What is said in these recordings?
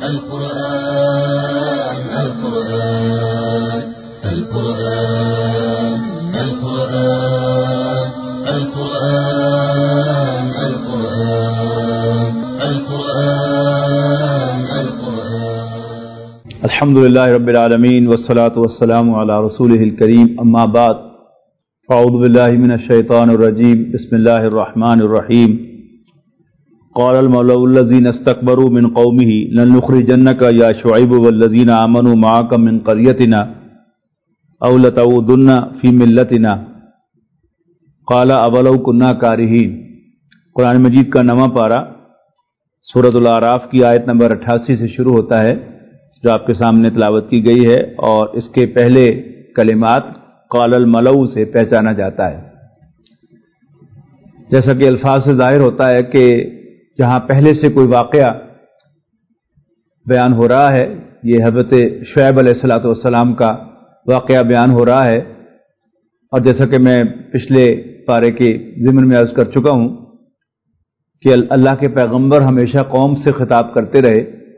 القرآن القرآن القرآن القرآن القرآن القرآن القرآن القرآن الحمد للہ رب العالمین والصلاة والسلام علی رسولہ الکریم، اما بعد فاعوذ باللہ من الشیطان الرجیم، بسم اللہ الرحمن الرحیم۔ قال الملأ الذین استکبروا من قومہ لنخرجنک یا شعیب والذین آمنوا معک من قریتنا او لتعودن فی ملتنا قال اولو کنا کارہین۔ قرآن مجید کا نواں پارہ سورۃ الاعراف کی آیت نمبر 88 سے شروع ہوتا ہے، جو آپ کے سامنے تلاوت کی گئی ہے، اور اس کے پہلے کلمات قال الملأ سے پہچانا جاتا ہے۔ جیسا کہ الفاظ سے ظاہر ہوتا ہے کہ جہاں پہلے سے کوئی واقعہ بیان ہو رہا ہے، یہ حضرت شعیب علیہ الصلوۃ والسلام کا واقعہ بیان ہو رہا ہے، اور جیسا کہ میں پچھلے پارے کے ضمن میں عرض کر چکا ہوں کہ اللہ کے پیغمبر ہمیشہ قوم سے خطاب کرتے رہے،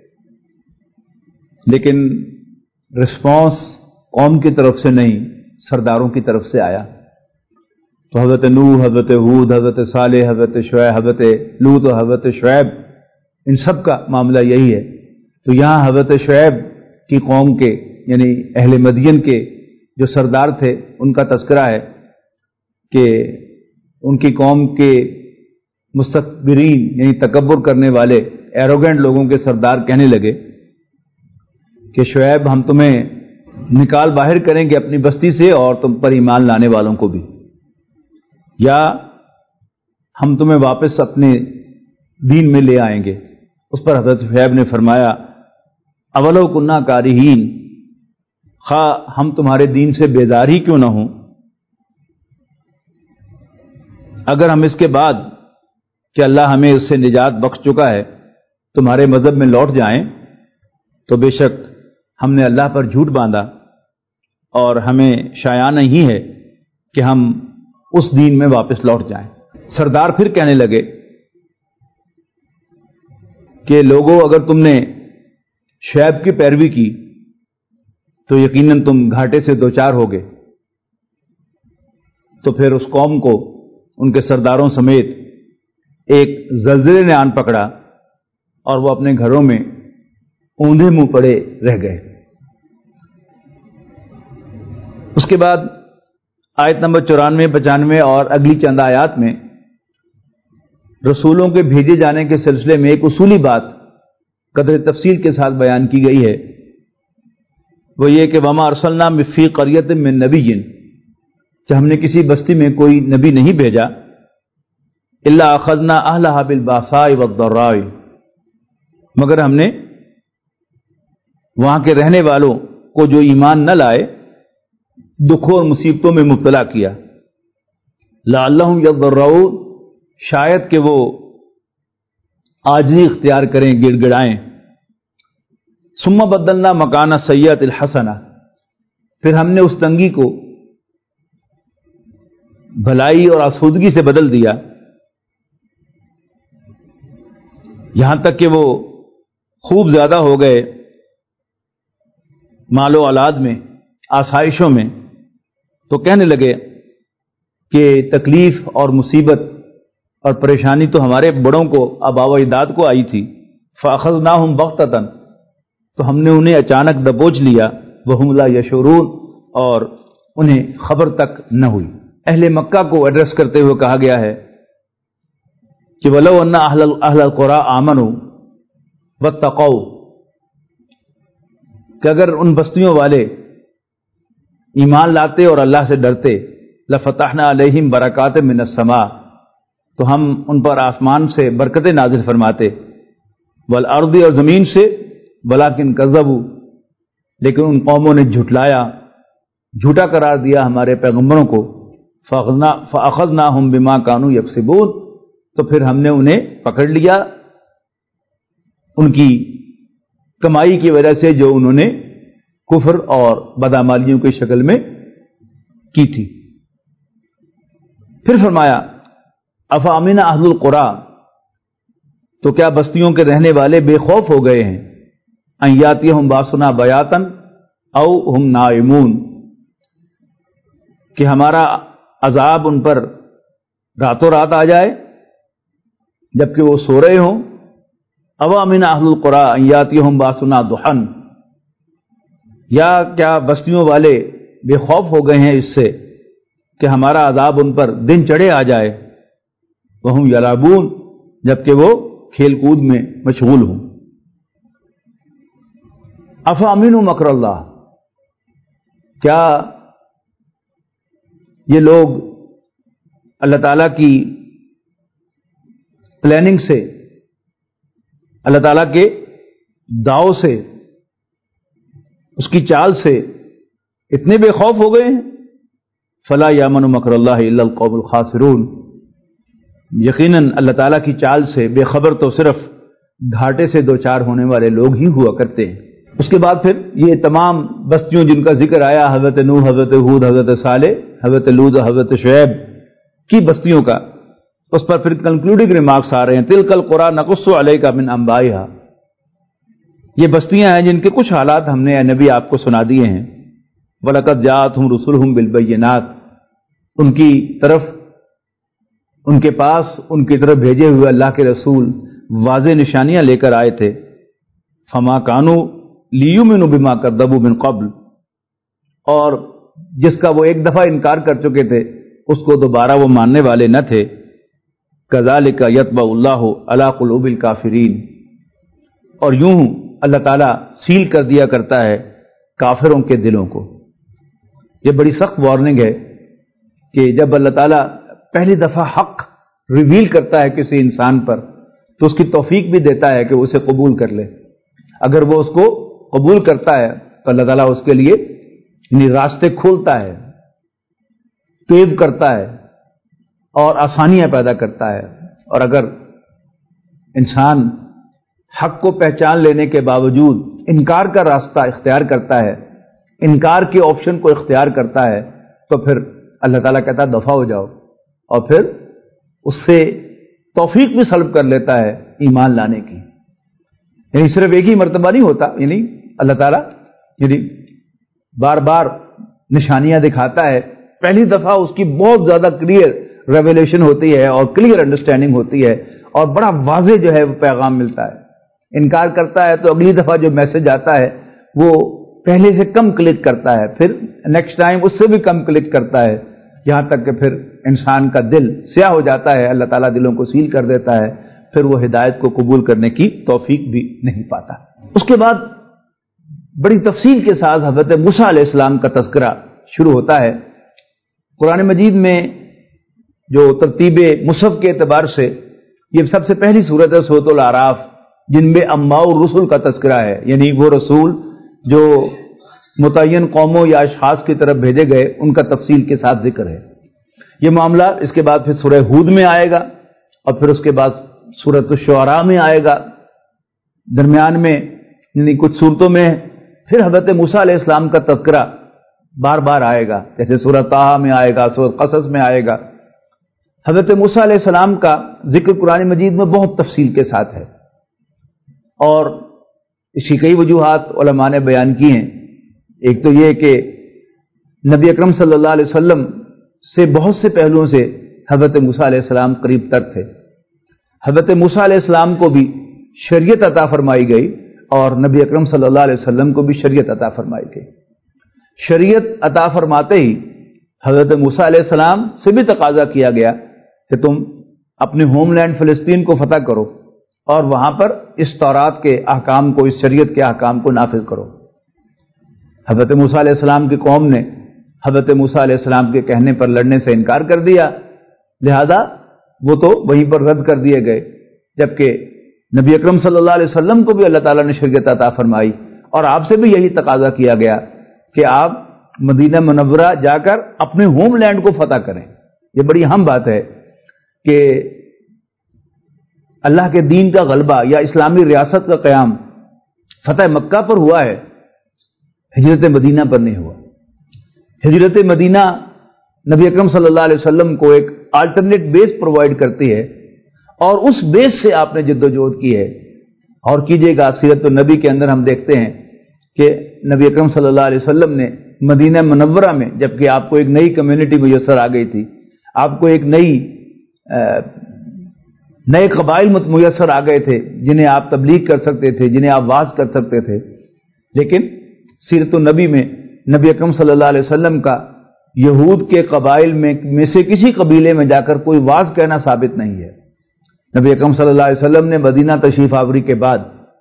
لیکن رسپانس قوم کی طرف سے نہیں، سرداروں کی طرف سے آیا۔ تو حضرت نوح، حضرت ہود، حضرت صالح، حضرت شعیب، حضرت لوط اور حضرت شعیب، ان سب کا معاملہ یہی ہے۔ تو یہاں حضرت شعیب کی قوم کے یعنی اہل مدین کے جو سردار تھے ان کا تذکرہ ہے کہ ان کی قوم کے مستکبرین یعنی تکبر کرنے والے ایروگنٹ لوگوں کے سردار کہنے لگے کہ شعیب ہم تمہیں نکال باہر کریں گے اپنی بستی سے، اور تم پر ایمان لانے والوں کو بھی، یا ہم تمہیں واپس اپنے دین میں لے آئیں گے۔ اس پر حضرت شعیب نے فرمایا اولو کنا کارہین، خواہ ہم تمہارے دین سے بیزار ہی کیوں نہ ہوں، اگر ہم اس کے بعد کہ اللہ ہمیں اس سے نجات بخش چکا ہے تمہارے مذہب میں لوٹ جائیں تو بے شک ہم نے اللہ پر جھوٹ باندھا، اور ہمیں شایع نہیں ہے کہ ہم اس دین میں واپس لوٹ جائیں۔ سردار پھر کہنے لگے کہ لوگوں، اگر تم نے شعیب کی پیروی کی تو یقیناً تم گھاٹے سے دوچار ہوگے۔ تو پھر اس قوم کو ان کے سرداروں سمیت ایک زلزلے نے آن پکڑا، اور وہ اپنے گھروں میں اوندھے منہ پڑے رہ گئے۔ اس کے بعد آیت نمبر 94، 95 اور اگلی چند آیات میں رسولوں کے بھیجے جانے کے سلسلے میں ایک اصولی بات قدر تفصیل کے ساتھ بیان کی گئی ہے، وہ یہ کہ وما ارسلنا فی قریۃ من نبی، کہ ہم نے کسی بستی میں کوئی نبی نہیں بھیجا الا اخذنا اہلھا بالباساء والضراء، مگر ہم نے وہاں کے رہنے والوں کو جو ایمان نہ لائے دکھوں اور مصیبتوں میں مبتلا کیا، لعلہم یضرعون، شاید کہ وہ عاجزی اختیار کریں، گڑ گڑائیں۔ ثم بدلنا مکان السیئۃ الحسنہ، پھر ہم نے اس تنگی کو بھلائی اور آسودگی سے بدل دیا، یہاں تک کہ وہ خوب زیادہ ہو گئے مال و اولاد میں، آسائشوں میں۔ تو کہنے لگے کہ تکلیف اور مصیبت اور پریشانی تو ہمارے بڑوں کو، آباء و اجداد کو آئی تھی، فاخذناہم بغتۃ، تو ہم نے انہیں اچانک دبوچ لیا، وہم لا یشعرون، اور انہیں خبر تک نہ ہوئی۔ اہل مکہ کو ایڈریس کرتے ہوئے کہا گیا ہے کہ وَلَوْ أَنَّ أَهْلَ الْقُرَىٰ آمَنُوا وَاتَّقَوْا، کہ اگر ان بستیوں والے ایمان لاتے اور اللہ سے ڈرتے، لَفَتَحْنَا عَلَيْهِمْ بَرَكَاتٍ مِّنَ السَّمَاءِ، تو ہم ان پر آسمان سے برکتیں نازل فرماتے، وَالْأَرْضِ، اور زمین سے، وَلَٰكِنْ كَذَّبُوا، لیکن ان قوموں نے جھٹلایا، جھوٹا قرار دیا ہمارے پیغمبروں کو، فَأَخَذْنَاهُمْ بِمَا كَانُوا يَكْسِبُونَ، تو پھر ہم نے انہیں پکڑ لیا ان کی کمائی کی وجہ سے جو انہوں نے کفر اور بدعمالیوں کی شکل میں کی تھی۔ پھر فرمایا افامن اہل القریٰ، تو کیا بستیوں کے رہنے والے بے خوف ہو گئے ہیں؟ ان یاتیہم باسنا بیاتن او ہم نائمون، کہ ہمارا عذاب ان پر راتوں رات آ جائے جبکہ وہ سو رہے ہوں۔ او امن اہل القری ان یاتیہم باسنا ضحی، یا کیا بستیوں والے بے خوف ہو گئے ہیں اس سے کہ ہمارا عذاب ان پر دن چڑھے آ جائے، وہم یلعبون، جبکہ وہ کھیل کود میں مشغول ہوں۔ افامنوا مکر اللہ، کیا یہ لوگ اللہ تعالیٰ کی پلاننگ سے، اللہ تعالیٰ کے داؤ سے، اس کی چال سے اتنے بے خوف ہو گئے ہیں؟ فلا یامن مکر اللہ الا القوم الخاسرون، یقیناً اللہ تعالیٰ کی چال سے بے خبر تو صرف گھاٹے سے دو چار ہونے والے لوگ ہی ہوا کرتے ہیں۔ اس کے بعد پھر یہ تمام بستیوں جن کا ذکر آیا، حضرت نوح، حضرت ہود، حضرت صالح، حضرت لوط، حضرت شعیب کی بستیوں کا، اس پر پھر کنکلوڈنگ ریمارکس آ رہے ہیں۔ تلک القری نقص علیک من انبائها، یہ بستیاں ہیں جن کے کچھ حالات ہم نے اے نبی آپ کو سنا دیے ہیں۔ وَلَقَدْ جَاءَتْهُمْ رُسُلُهُمْ بِالْبَيِّنَاتِ، ان کی طرف، ان کے پاس، ان کی طرف بھیجے ہوئے اللہ کے رسول واضح نشانیاں لے کر آئے تھے۔ فَمَا كَانُوا لِيُؤْمِنُوا بِمَا كَذَّبُوا مِن قَبْلُ، اور جس کا وہ ایک دفعہ انکار کر چکے تھے اس کو دوبارہ وہ ماننے والے نہ تھے۔ كَذَلِكَ يَطْبَعُ اللَّهُ عَلَى قُلُوبِ الْكَافِرِينَ، اور یوں اللہ تعالیٰ سیل کر دیا کرتا ہے کافروں کے دلوں کو۔ یہ بڑی سخت وارننگ ہے کہ جب اللہ تعالیٰ پہلی دفعہ حق ریویل کرتا ہے کسی انسان پر تو اس کی توفیق بھی دیتا ہے کہ اسے قبول کر لے۔ اگر وہ اس کو قبول کرتا ہے تو اللہ تعالیٰ اس کے لیے یعنی راستے کھولتا ہے، پیو کرتا ہے اور آسانیاں پیدا کرتا ہے۔ اور اگر انسان حق کو پہچان لینے کے باوجود انکار کا راستہ اختیار کرتا ہے، انکار کے آپشن کو اختیار کرتا ہے، تو پھر اللہ تعالیٰ کہتا ہے دفع ہو جاؤ، اور پھر اس سے توفیق بھی سلب کر لیتا ہے ایمان لانے کی۔ یعنی صرف ایک ہی مرتبہ نہیں ہوتا، یعنی اللہ تعالیٰ یعنی بار بار نشانیاں دکھاتا ہے۔ پہلی دفعہ اس کی بہت زیادہ کلیئر ریویلیشن ہوتی ہے اور کلیئر انڈرسٹینڈنگ ہوتی ہے اور بڑا واضح جو ہے وہ پیغام ملتا ہے۔ انکار کرتا ہے تو اگلی دفعہ جو میسج آتا ہے وہ پہلے سے کم کلک کرتا ہے، پھر نیکسٹ ٹائم اس سے بھی کم کلک کرتا ہے، یہاں تک کہ پھر انسان کا دل سیاہ ہو جاتا ہے، اللہ تعالیٰ دلوں کو سیل کر دیتا ہے، پھر وہ ہدایت کو قبول کرنے کی توفیق بھی نہیں پاتا۔ اس کے بعد بڑی تفصیل کے ساتھ حضرت موسیٰ علیہ السلام کا تذکرہ شروع ہوتا ہے۔ قرآن مجید میں جو ترتیب مصحف کے اعتبار سے یہ سب سے پہلی صورت ہے سورۃ الاعراف، جن میں انباء الرسل کا تذکرہ ہے، یعنی وہ رسول جو متعین قوموں یا اشخاص کی طرف بھیجے گئے ان کا تفصیل کے ساتھ ذکر ہے۔ یہ معاملہ اس کے بعد پھر سورہ ہود میں آئے گا اور پھر اس کے بعد سورۃ الشعراء میں آئے گا، درمیان میں یعنی کچھ صورتوں میں پھر حضرت موسیٰ علیہ السلام کا تذکرہ بار بار آئے گا، جیسے سورۃ طٰہٰ میں آئے گا، سورۃ قصص میں آئے گا۔ حضرت موسیٰ علیہ السلام کا ذکر قرآن مجید میں بہت تفصیل کے ساتھ ہے اور اس کی کئی وجوہات علماء نے بیان کی ہیں۔ ایک تو یہ کہ نبی اکرم صلی اللہ علیہ وسلم سے بہت سے پہلوؤں سے حضرت موسیٰ علیہ السلام قریب تر تھے۔ حضرت موسیٰ علیہ السلام کو بھی شریعت عطا فرمائی گئی اور نبی اکرم صلی اللہ علیہ وسلم کو بھی شریعت عطا فرمائی گئی۔ شریعت عطا فرماتے ہی حضرت موسیٰ علیہ السلام سے بھی تقاضا کیا گیا کہ تم اپنے ہوم لینڈ فلسطین کو فتح کرو اور وہاں پر اس تورات کے احکام کو، اس شریعت کے احکام کو نافذ کرو۔ حضرت موسیٰ علیہ السلام کی قوم نے حضرت موسیٰ علیہ السلام کے کہنے پر لڑنے سے انکار کر دیا، لہذا وہ تو وہیں پر رد کر دیے گئے، جبکہ نبی اکرم صلی اللہ علیہ وسلم کو بھی اللہ تعالیٰ نے شریعت عطا فرمائی اور آپ سے بھی یہی تقاضا کیا گیا کہ آپ مدینہ منورہ جا کر اپنے ہوم لینڈ کو فتح کریں۔ یہ بڑی اہم بات ہے کہ اللہ کے دین کا غلبہ یا اسلامی ریاست کا قیام فتح مکہ پر ہوا ہے، ہجرت مدینہ پر نہیں ہوا۔ ہجرت مدینہ نبی اکرم صلی اللہ علیہ وسلم کو ایک الٹرنیٹ بیس پرووائڈ کرتی ہے اور اس بیس سے آپ نے جد و جہد کی ہے اور کیجیے گا سیرت النبی کے اندر ہم دیکھتے ہیں کہ نبی اکرم صلی اللہ علیہ وسلم نے مدینہ منورہ میں، جبکہ آپ کو ایک نئی کمیونٹی میسر آ گئی تھی، آپ کو ایک نئے قبائل میسر آ گئے تھے جنہیں آپ تبلیغ کر سکتے تھے، جنہیں آپ واعظ کر سکتے تھے، لیکن سیرت النبی میں نبی اکرم صلی اللہ علیہ وسلم کا یہود کے قبائل میں سے کسی قبیلے میں جا کر کوئی واعظ کہنا ثابت نہیں ہے۔ نبی اکرم صلی اللہ علیہ وسلم نے مدینہ تشریف آوری کے بعد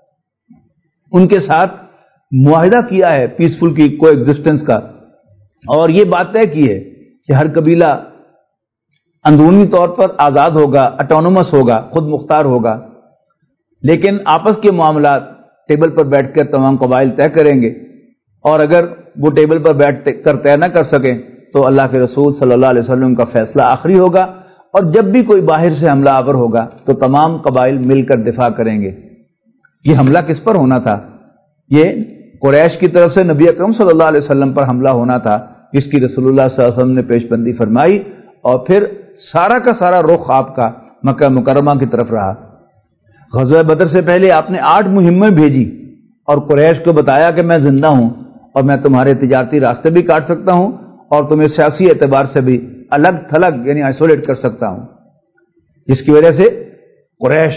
ان کے ساتھ معاہدہ کیا ہے پیسفل کی کو ایگزسٹنس کا، اور یہ بات طے کی ہے کہ ہر قبیلہ اندرونی طور پر آزاد ہوگا، اٹونومس ہوگا، خود مختار ہوگا، لیکن آپس کے معاملات ٹیبل پر بیٹھ کر تمام قبائل طے کریں گے، اور اگر وہ ٹیبل پر بیٹھ کر طے نہ کر سکیں تو اللہ کے رسول صلی اللہ علیہ وسلم کا فیصلہ آخری ہوگا، اور جب بھی کوئی باہر سے حملہ آور ہوگا تو تمام قبائل مل کر دفاع کریں گے۔ یہ حملہ کس پر ہونا تھا؟ یہ قریش کی طرف سے نبی اکرم صلی اللہ علیہ وسلم پر حملہ ہونا تھا، جس کی رسول اللہ صلی اللہ علیہ وسلم نے پیش بندی فرمائی، اور پھر سارا کا سارا رخ آپ کا مکہ مکرمہ کی طرف رہا۔ غزوہ بدر سے پہلے آپ نے 8 مہمیں بھیجی اور قریش کو بتایا کہ میں زندہ ہوں اور میں تمہارے تجارتی راستے بھی کاٹ سکتا ہوں اور تمہیں سیاسی اعتبار سے بھی الگ تھلگ یعنی آئسولیٹ کر سکتا ہوں، جس کی وجہ سے قریش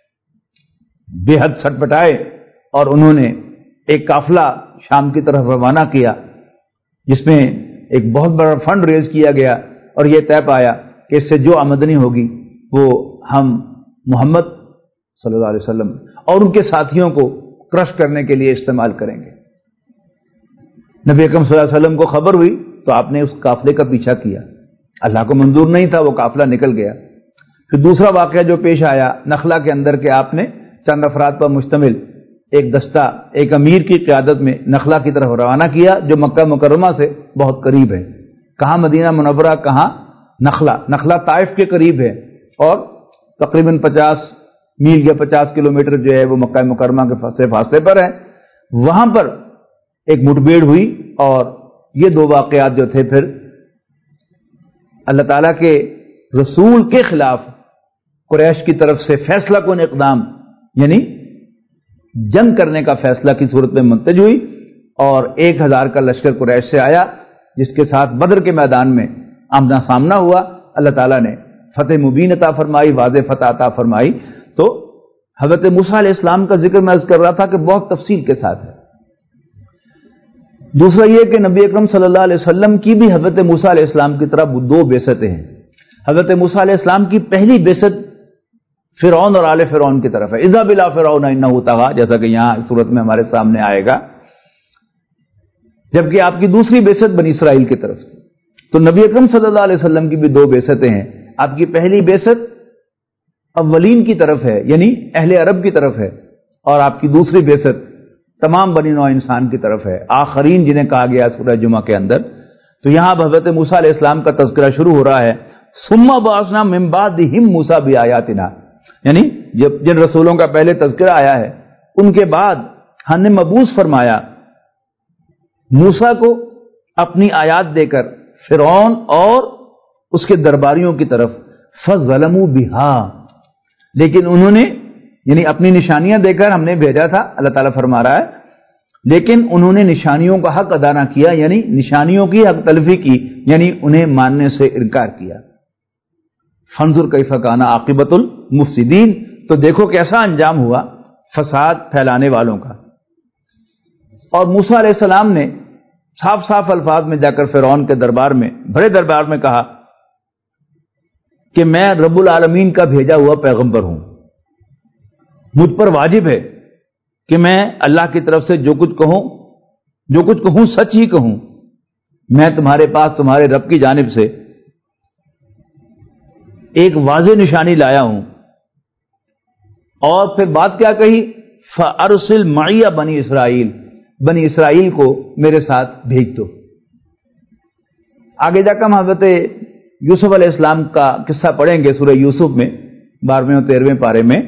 بے حد سٹپٹائے اور انہوں نے ایک قافلہ شام کی طرف روانہ کیا، جس میں ایک بہت بڑا فنڈ ریز کیا گیا، اور یہ طے پایا کہ اس سے جو آمدنی ہوگی وہ ہم محمد صلی اللہ علیہ وسلم اور ان کے ساتھیوں کو کرش کرنے کے لیے استعمال کریں گے۔ نبی اکرم صلی اللہ علیہ وسلم کو خبر ہوئی تو آپ نے اس قافلے کا پیچھا کیا، اللہ کو منظور نہیں تھا، وہ قافلہ نکل گیا۔ پھر دوسرا واقعہ جو پیش آیا نخلہ کے اندر کہ آپ نے چند افراد پر مشتمل ایک دستہ ایک امیر کی قیادت میں نخلہ کی طرف روانہ کیا، جو مکہ مکرمہ سے بہت قریب ہے۔ کہاں مدینہ منورہ، کہاں نخلہ طائف کے قریب ہے، اور تقریباً 50 میل یا 50 کلومیٹر جو ہے وہ مکہ مکرمہ کے فاصلے پر ہے۔ وہاں پر ایک مٹبھیڑ ہوئی، اور یہ 2 واقعات جو تھے پھر اللہ تعالیٰ کے رسول کے خلاف قریش کی طرف سے فیصلہ کن اقدام یعنی جنگ کرنے کا فیصلہ کی صورت میں منتج ہوئی، اور 1000 کا لشکر قریش سے آیا، جس کے ساتھ بدر کے میدان میں آمنا سامنا ہوا۔ اللہ تعالیٰ نے فتح مبین عطا فرمائی، واضح فتح عطا فرمائی۔ تو حضرت موسیٰ علیہ السلام کا ذکر میں عرض کر رہا تھا کہ بہت تفصیل کے ساتھ ہے۔ دوسرا یہ کہ نبی اکرم صلی اللہ علیہ وسلم کی بھی حضرت موسیٰ علیہ السلام کی طرح 2 بعثتیں ہیں۔ حضرت موسیٰ علیہ السلام کی پہلی بعثت فرعون اور آل فرعون کی طرف ہے، اذهب الى فرعون انه طغى، جیسا کہ یہاں اس صورت میں ہمارے سامنے آئے گا، جبکہ آپ کی دوسری بعثت بنی اسرائیل کی طرف سے۔ تو نبی اکرم صلی اللہ علیہ وسلم کی بھی 2 بعثتیں ہیں۔ آپ کی پہلی بعثت اولین کی طرف ہے یعنی اہل عرب کی طرف ہے، اور آپ کی دوسری بعثت تمام بنی نوع انسان کی طرف ہے، آخرین جنہیں کہا گیا سورہ جمعہ کے اندر۔ تو یہاں اب حضرت موسیٰ علیہ السلام کا تذکرہ شروع ہو رہا ہے، ثم بعثنا من بعدہم موسیٰ بآیاتنا، یعنی جن رسولوں کا پہلے تذکرہ آیا ہے ان کے بعد ہم نے مبعوث فرمایا موسیٰ کو اپنی آیات دے کر فرعون اور اس کے درباریوں کی طرف، فظلموا بہا، لیکن انہوں نے یعنی اپنی نشانیاں دے کر ہم نے بھیجا تھا، اللہ تعالیٰ فرما رہا ہے، لیکن انہوں نے نشانیوں کا حق ادا نہ کیا، یعنی نشانیوں کی حق تلفی کی، یعنی انہیں ماننے سے انکار کیا۔ فانظر کیف کان عاقبۃ المفسدین، تو دیکھو کیسا انجام ہوا فساد پھیلانے والوں کا۔ اور موسیٰ علیہ السلام نے صاف صاف الفاظ میں جا کر فرعون کے دربار میں، بڑے دربار میں کہا کہ میں رب العالمین کا بھیجا ہوا پیغمبر ہوں، مجھ پر واجب ہے کہ میں اللہ کی طرف سے جو کچھ کہوں سچ ہی کہوں۔ میں تمہارے پاس تمہارے رب کی جانب سے ایک واضح نشانی لایا ہوں۔ اور پھر بات کیا کہی؟ فَأَرْسِلْ مَعِيَ بنی اسرائیل، بنی اسرائیل کو میرے ساتھ بھیج دو۔ آگے جا کر ہم حضرت یوسف علیہ السلام کا قصہ پڑھیں گے سورہ یوسف میں 12ویں اور 13ویں پارے میں۔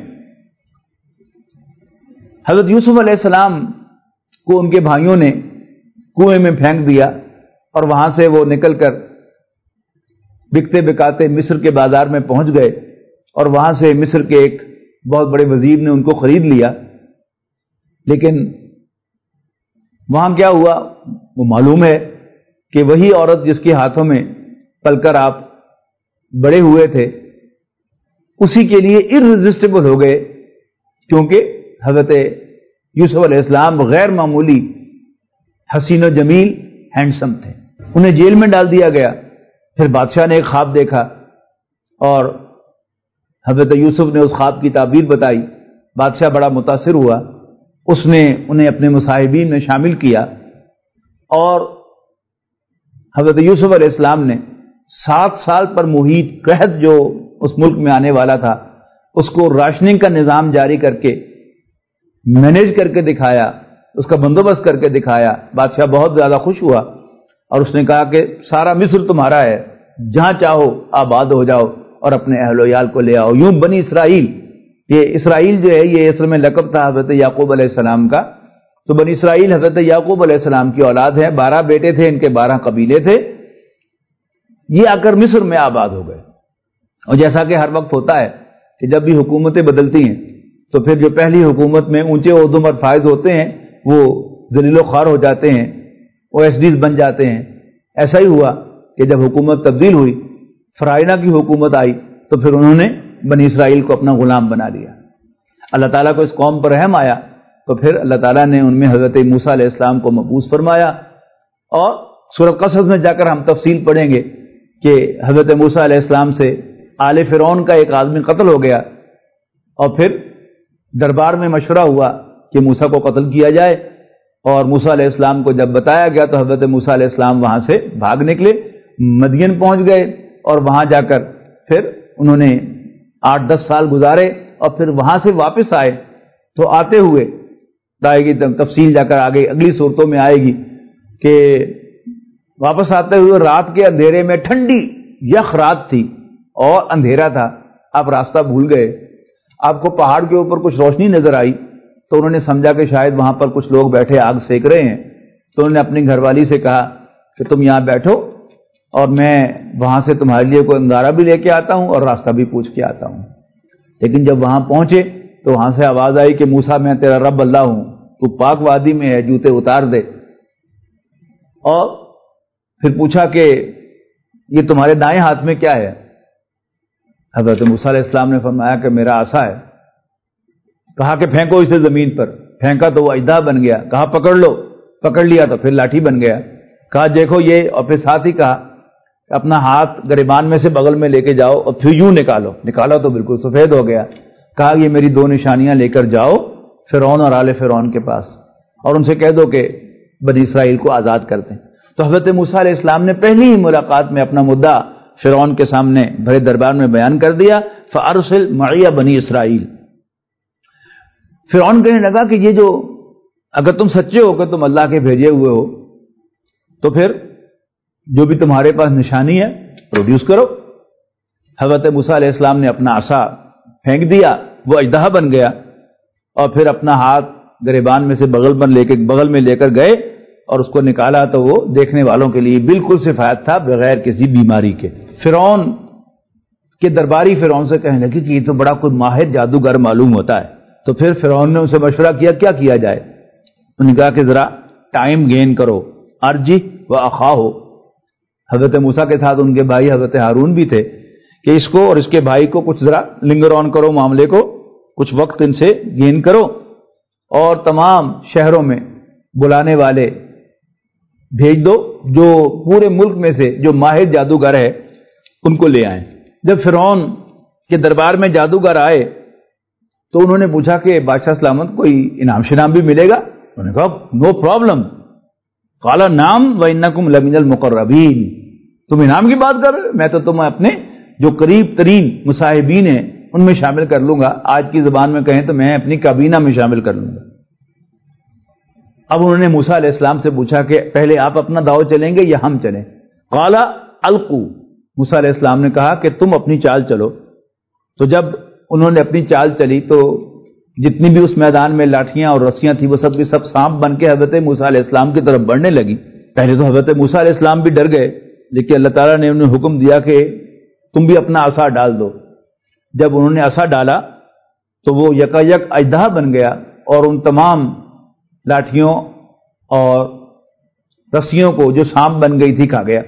حضرت یوسف علیہ السلام کو ان کے بھائیوں نے کنویں میں پھینک دیا، اور وہاں سے وہ نکل کر بکتے بکاتے مصر کے بازار میں پہنچ گئے، اور وہاں سے مصر کے ایک بہت بڑے وزیر نے ان کو خرید لیا، لیکن وہاں کیا ہوا وہ معلوم ہے کہ وہی عورت جس کے ہاتھوں میں پل کر آپ بڑے ہوئے تھے اسی کے لیے ارریزسٹیبل ہو گئے، کیونکہ حضرت یوسف علیہ السلام غیر معمولی حسین و جمیل ہینڈسم تھے۔ انہیں جیل میں ڈال دیا گیا۔ پھر بادشاہ نے ایک خواب دیکھا اور حضرت یوسف نے اس خواب کی تعبیر بتائی۔ بادشاہ بڑا متاثر ہوا، اس نے انہیں اپنے مصاحبین میں شامل کیا اور حضرت یوسف علیہ السلام نے 7 سال پر محیط قحط جو اس ملک میں آنے والا تھا اس کو راشننگ کا نظام جاری کر کے مینیج کر کے دکھایا، اس کا بندوبست کر کے دکھایا۔ بادشاہ بہت زیادہ خوش ہوا اور اس نے کہا کہ سارا مصر تمہارا ہے، جہاں چاہو آباد ہو جاؤ اور اپنے اہل و عیال کو لے آؤ۔ یوں بنی اسرائیل، یہ اسرائیل جو ہے یہ اصل میں لقب تھا حضرت یعقوب علیہ السلام کا، تو بنی اسرائیل حضرت یعقوب علیہ السلام کی اولاد ہے، 12 بیٹے تھے، ان کے 12 قبیلے تھے، یہ آ کر مصر میں آباد ہو گئے۔ اور جیسا کہ ہر وقت ہوتا ہے کہ جب بھی حکومتیں بدلتی ہیں تو پھر جو پہلی حکومت میں اونچے عہدوں پر فائز ہوتے ہیں وہ ذلیل و خوار ہو جاتے ہیں، او ایس ڈیز بن جاتے ہیں۔ ایسا ہی ہوا کہ جب حکومت تبدیل ہوئی، فرعونہ کی حکومت آئی، تو پھر انہوں نے بنی اسرائیل کو اپنا غلام بنا لیا۔ اللہ تعالیٰ کو اس قوم پر رحم آیا تو پھر اللہ تعالیٰ نے ان میں حضرت موسیٰ علیہ السلام کو مبعوث فرمایا، اور سورۃ قصص میں جا کر ہم تفصیل پڑھیں گے کہ حضرت موسیٰ علیہ السلام سے آل فرعون کا ایک آدمی قتل ہو گیا، اور پھر دربار میں مشورہ ہوا کہ موسیٰ کو قتل کیا جائے، اور موسیٰ علیہ السلام کو جب بتایا گیا تو حضرت موسیٰ علیہ السلام وہاں سے بھاگ نکلے، مدین پہنچ گئے، اور وہاں جا کر پھر انہوں نے 8-10 سال گزارے، اور پھر وہاں سے واپس آئے تو آتے ہوئے آئے گی تفصیل جا کر آگے اگلی صورتوں میں آئے گی کہ واپس آتے ہوئے رات کے اندھیرے میں، ٹھنڈی یخ رات تھی اور اندھیرا تھا، آپ راستہ بھول گئے، آپ کو پہاڑ کے اوپر کچھ روشنی نظر آئی تو انہوں نے سمجھا کہ شاید وہاں پر کچھ لوگ بیٹھے آگ سیک رہے ہیں، تو انہوں نے اپنی گھر والی سے کہا کہ تم یہاں بیٹھو اور میں وہاں سے تمہارے لیے کوئی انگارہ بھی لے کے آتا ہوں اور راستہ بھی پوچھ کے آتا ہوں۔ لیکن جب وہاں پہنچے تو وہاں سے آواز آئی کہ موسیٰ میں تیرا رب اللہ ہوں، تو پاک وادی میں ہے، جوتے اتار دے۔ اور پھر پوچھا کہ یہ تمہارے دائیں ہاتھ میں کیا ہے؟ حضرت موسیٰ علیہ السلام نے فرمایا کہ میرا عصا ہے۔ کہا کہ پھینکو اسے زمین پر، پھینکا تو وہ اژدہا بن گیا۔ کہا پکڑ لو، پکڑ لیا تو پھر لاٹھی بن گیا۔ کہا دیکھو یہ، اور پھر ساتھ ہی کہا کہ اپنا ہاتھ گریبان میں سے بغل میں لے کے جاؤ اور پھر یوں نکالو، نکالا تو بالکل سفید ہو گیا۔ کہا یہ میری 2 نشانیاں لے کر جاؤ فرعون اور آل فرعون کے پاس اور ان سے کہہ دو کہ بنی اسرائیل کو آزاد کر دیں۔ تو حضرت موسیٰ علیہ السلام نے پہلی ہی ملاقات میں اپنا مدعا فرعون کے سامنے بھرے دربار میں بیان کر دیا، فَأَرْسِلْ مَعِيَ بنی اسرائیل۔ فرعون کہنے لگا کہ یہ جو، اگر تم سچے ہو کہ تم اللہ کے بھیجے ہوئے ہو تو پھر جو بھی تمہارے پاس نشانی ہے پروڈیوس کرو۔ حضرت موسیٰ علیہ السلام نے اپنا عصا پھینک دیا، وہ اژدہا بن گیا، اور پھر اپنا ہاتھ گریبان میں سے بغل میں لے کر گئے اور اس کو نکالا تو وہ دیکھنے والوں کے لیے بالکل صفات تھا، بغیر کسی بیماری کے۔ فرعون کے درباری فرعون سے کہنے لگے کہ یہ تو بڑا کوئی ماہر جادوگر معلوم ہوتا ہے۔ تو پھر فرعون نے ان سے مشورہ کیا کیا جائے؟ انہوں نے کہا کہ ذرا ٹائم گین کرو، ارجی و اخاہو، حضرت موسیٰ کے ساتھ ان کے بھائی حضرت ہارون بھی تھے، کہ اس کو اور اس کے بھائی کو کچھ ذرا لنگر آن کرو، معاملے کو کچھ وقت ان سے گین کرو، اور تمام شہروں میں بلانے والے بھیج دو، جو پورے ملک میں سے جو ماہر جادوگر ہے ان کو لے آئیں۔ جب فرعون کے دربار میں جادوگر آئے تو انہوں نے پوچھا کہ بادشاہ سلامت کوئی انعام شنام بھی ملے گا؟ انہوں نے کہا نو پرابلم، قال نعم وانکم لمن المقربین۔ تم انعام کی بات کر رہے ہو؟ میں تو تمہیں اپنے جو قریب ترین مصاحبین ہیں ان میں شامل کر لوں گا، آج کی زبان میں کہیں تو میں اپنی کابینہ میں شامل کر لوں گا۔ اب انہوں نے موسیٰ علیہ السلام سے پوچھا کہ پہلے آپ اپنا داؤ چلیں گے یا ہم چلیں؟ قال القوا، موسیٰ علیہ السلام نے کہا کہ تم اپنی چال چلو۔ تو جب انہوں نے اپنی چال چلی تو جتنی بھی اس میدان میں لاٹھیاں اور رسیاں تھیں وہ سب کی سب سانپ بن کے حضرت موسیٰ علیہ السلام کی طرف بڑھنے لگی۔ پہلے تو حضرت موسیٰ علیہ السلام بھی ڈر گئے، لیکن اللہ تعالیٰ نے انہیں حکم دیا کہ تم بھی اپنا عصا ڈال دو۔ جب انہوں نے عصا ڈالا تو وہ یکا یک اژدہا بن گیا، اور ان تمام لاٹھیوں اور رسیوں کو جو سانپ بن گئی تھی کھا گیا۔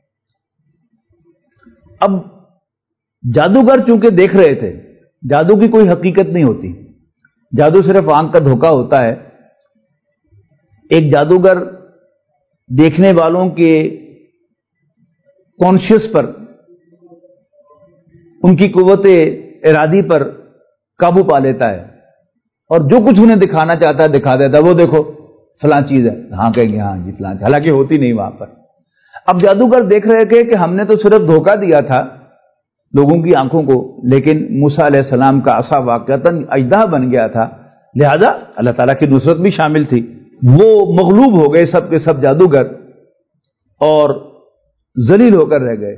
اب جادوگر چونکہ دیکھ رہے تھے، جادو کی کوئی حقیقت نہیں ہوتی، جادو صرف آنکھ کا دھوکہ ہوتا ہے۔ ایک جادوگر دیکھنے والوں کے کانشیس پر، ان کی قوت ارادی پر قابو پا لیتا ہے اور جو کچھ انہیں دکھانا چاہتا ہے دکھا دیتا ہے۔ وہ دیکھو فلاں چیز ہے، ہاں کہیں گے ہاں جی فلاں، حالانکہ ہوتی نہیں وہاں پر۔ اب جادوگر دیکھ رہے تھے کہ ہم نے تو صرف دھوکہ دیا تھا لوگوں کی آنکھوں کو، لیکن موسیٰ علیہ السلام کا عصا واقعتاً اژدہا بن گیا تھا، لہذا اللہ تعالیٰ کی نصرت بھی شامل تھی۔ وہ مغلوب ہو گئے سب کے سب جادوگر اور ذلیل ہو کر رہ گئے۔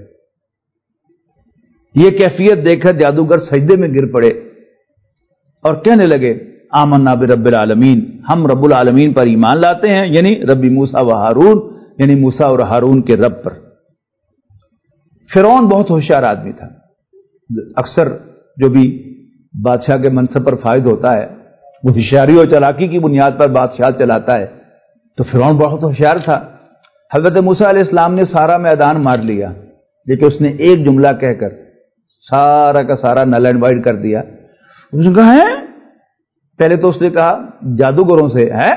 یہ کیفیت دیکھ کر جادوگر سجدے میں گر پڑے اور کہنے لگے آمنا برب العالمین، ہم رب العالمین پر ایمان لاتے ہیں، یعنی ربی موسیٰ و ہارون، یعنی موسیٰ اور ہارون کے رب پر۔ فرعون بہت ہوشیار آدمی تھا، اکثر جو بھی بادشاہ کے منصب پر فائز ہوتا ہے وہ ہوشیاری اور چالاکی کی بنیاد پر بادشاہ چلاتا ہے، تو فرعون بہت ہوشیار تھا۔ حضرت موسیٰ علیہ السلام نے سارا میدان مار لیا، لیکن اس نے ایک جملہ کہہ کر سارا کا سارا نل اینڈ وائڈ کر دیا۔ اس نے کہا ہے، پہلے تو اس نے کہا جادوگروں سے، ہے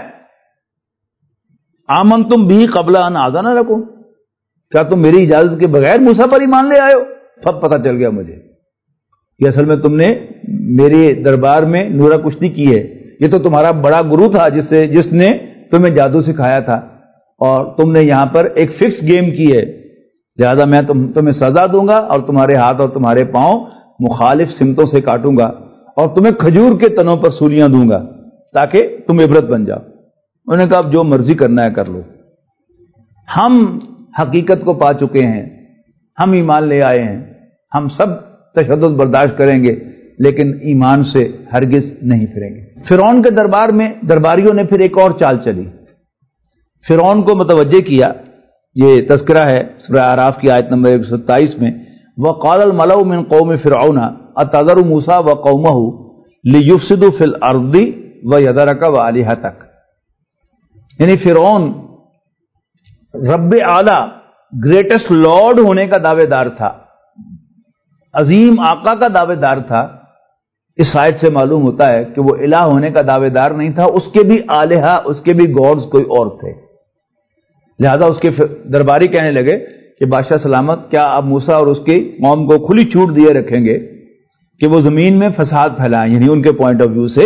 آمنتم بھی قبل ان آذن لکم، کیا تم میری اجازت کے بغیر موسیٰ پر ایمان لے آئے ہو؟ تب پتہ چل گیا مجھے کہ اصل میں تم نے میرے دربار میں نورہ کشتی کی ہے، یہ تو تمہارا بڑا گرو تھا جس نے تمہیں جادو سکھایا تھا، اور تم نے یہاں پر ایک فکس گیم کی ہے، لہذا میں تمہیں سزا دوں گا اور تمہارے ہاتھ اور تمہارے پاؤں مخالف سمتوں سے کاٹوں گا اور تمہیں کھجور کے تنوں پر سولیاں دوں گا تاکہ تم عبرت بن جاؤ۔ انہوں نے کہا اب جو مرضی کرنا ہے کر لو، ہم حقیقت کو پا چکے ہیں، ہم ایمان لے آئے ہیں، ہم سب تشدد برداشت کریں گے لیکن ایمان سے ہرگز نہیں پھریں گے۔ فرعون کے دربار میں درباریوں نے پھر ایک اور چال چلی، فرعون کو متوجہ کیا۔ یہ تذکرہ ہے سورہ اعراف کی آیت نمبر 127 میں، وَقَالَ الْمَلَأُ مِنْ قَوْمِ فِرْعَوْنَ أَتَذَرُ مُوسَىٰ وَقَوْمَهُ لِيُفْسِدُوا فِي الْأَرْضِ وَيَذَرَكَ وَآلِهَتَكَ، یعنی فرعون رب اعلیٰ، گریٹسٹ لارڈ ہونے کا دعوے دار تھا، عظیم آقا کا دعوے دار تھا۔ اس آیت سے معلوم ہوتا ہے کہ وہ الہ ہونے کا دعوے دار نہیں تھا، اس کے بھی آلہہ، اس کے بھی گاڈز کوئی اور تھے۔ لہذا اس کے درباری کہنے لگے کہ بادشاہ سلامت، کیا آپ موسیٰ اور اس کی قوم کو کھلی چھوٹ دیے رکھیں گے کہ وہ زمین میں فساد پھیلائیں، یعنی ان کے پوائنٹ آف ویو سے؟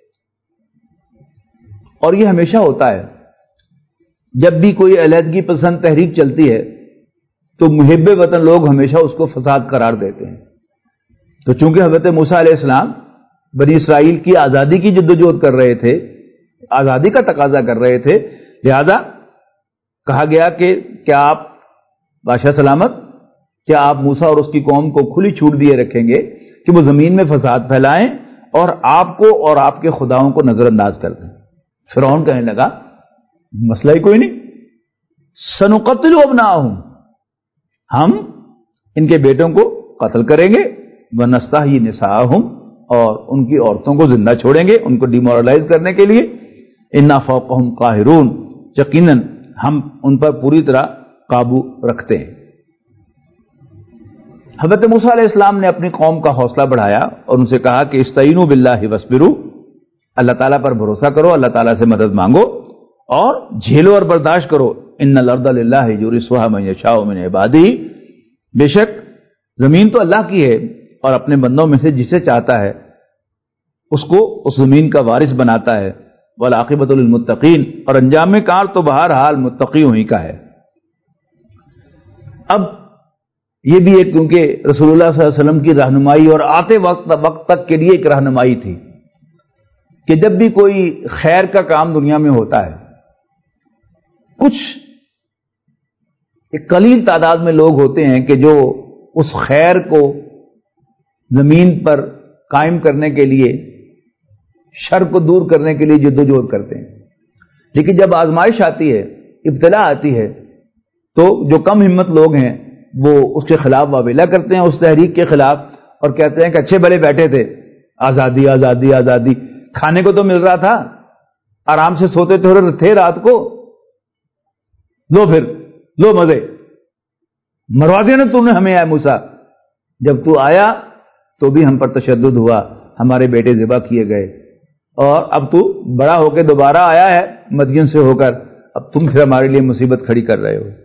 اور یہ ہمیشہ ہوتا ہے، جب بھی کوئی علیحدگی پسند تحریک چلتی ہے تو محب وطن لوگ ہمیشہ اس کو فساد قرار دیتے ہیں۔ تو چونکہ حضرت موسیٰ علیہ السلام بنی اسرائیل کی آزادی کی جدوجہد کر رہے تھے، آزادی کا تقاضا کر رہے تھے، لہذا کہا گیا کہ کیا آپ بادشاہ سلامت، کیا آپ موسیٰ اور اس کی قوم کو کھلی چھوٹ دیے رکھیں گے کہ وہ زمین میں فساد پھیلائیں اور آپ کو اور آپ کے خداؤں کو نظر انداز کر دیں؟ فرعون کہنے لگا مسئلہ ہی کوئی نہیں، سنقتل ابناءہم، ہم ان کے بیٹوں کو قتل کریں گے، ونستحیی نساءہم، اور ان کی عورتوں کو زندہ چھوڑیں گے ان کو ڈیمورلائز کرنے کے لیے، انا فوقہم قاہرون، یقیناً ہم ان پر پوری طرح قابو رکھتے ہیں۔ حضرت موسیٰ علیہ السلام نے اپنی قوم کا حوصلہ بڑھایا اور ان سے کہا کہ استعینوا باللہ واصبروا، اللہ تعالیٰ پر بھروسہ کرو، اللہ تعالیٰ سے مدد مانگو اور جھیلو اور برداشت کرو۔ ان الارض للہ یورثها من یشاء من عبادہ، بے شک زمین تو اللہ کی ہے اور اپنے بندوں میں سے جسے چاہتا ہے اس کو اس زمین کا وارث بناتا ہے، والعاقبۃ للمتقین، اور انجام کار تو بہرحال متقیوں ہی کا ہے۔ اب یہ بھی ایک کیونکہ رسول اللہ صلی اللہ علیہ وسلم کی رہنمائی اور آتے وقت تک کے لیے ایک رہنمائی تھی کہ جب بھی کوئی خیر کا کام دنیا میں ہوتا ہے، کچھ ایک قلیل تعداد میں لوگ ہوتے ہیں کہ جو اس خیر کو زمین پر قائم کرنے کے لیے، شر کو دور کرنے کے لیے جدوجہد کرتے ہیں، لیکن جب آزمائش آتی ہے، ابتلا آتی ہے، تو جو کم ہمت لوگ ہیں وہ اس کے خلاف واویلا کرتے ہیں، اس تحریک کے خلاف، اور کہتے ہیں کہ اچھے بھلے بیٹھے تھے، آزادی آزادی آزادی، کھانے کو تو مل رہا تھا، آرام سے سوتے تھے رات کو، لو پھر لو مزے، مروا دیا نا تم نے ہمیں، اے موسیٰ۔ جب تو آیا تو بھی ہم پر تشدد ہوا، ہمارے بیٹے ذبح کیے گئے، اور اب تو بڑا ہو کے دوبارہ آیا ہے مدین سے ہو کر، اب تم پھر ہمارے لیے مصیبت کھڑی کر رہے ہو۔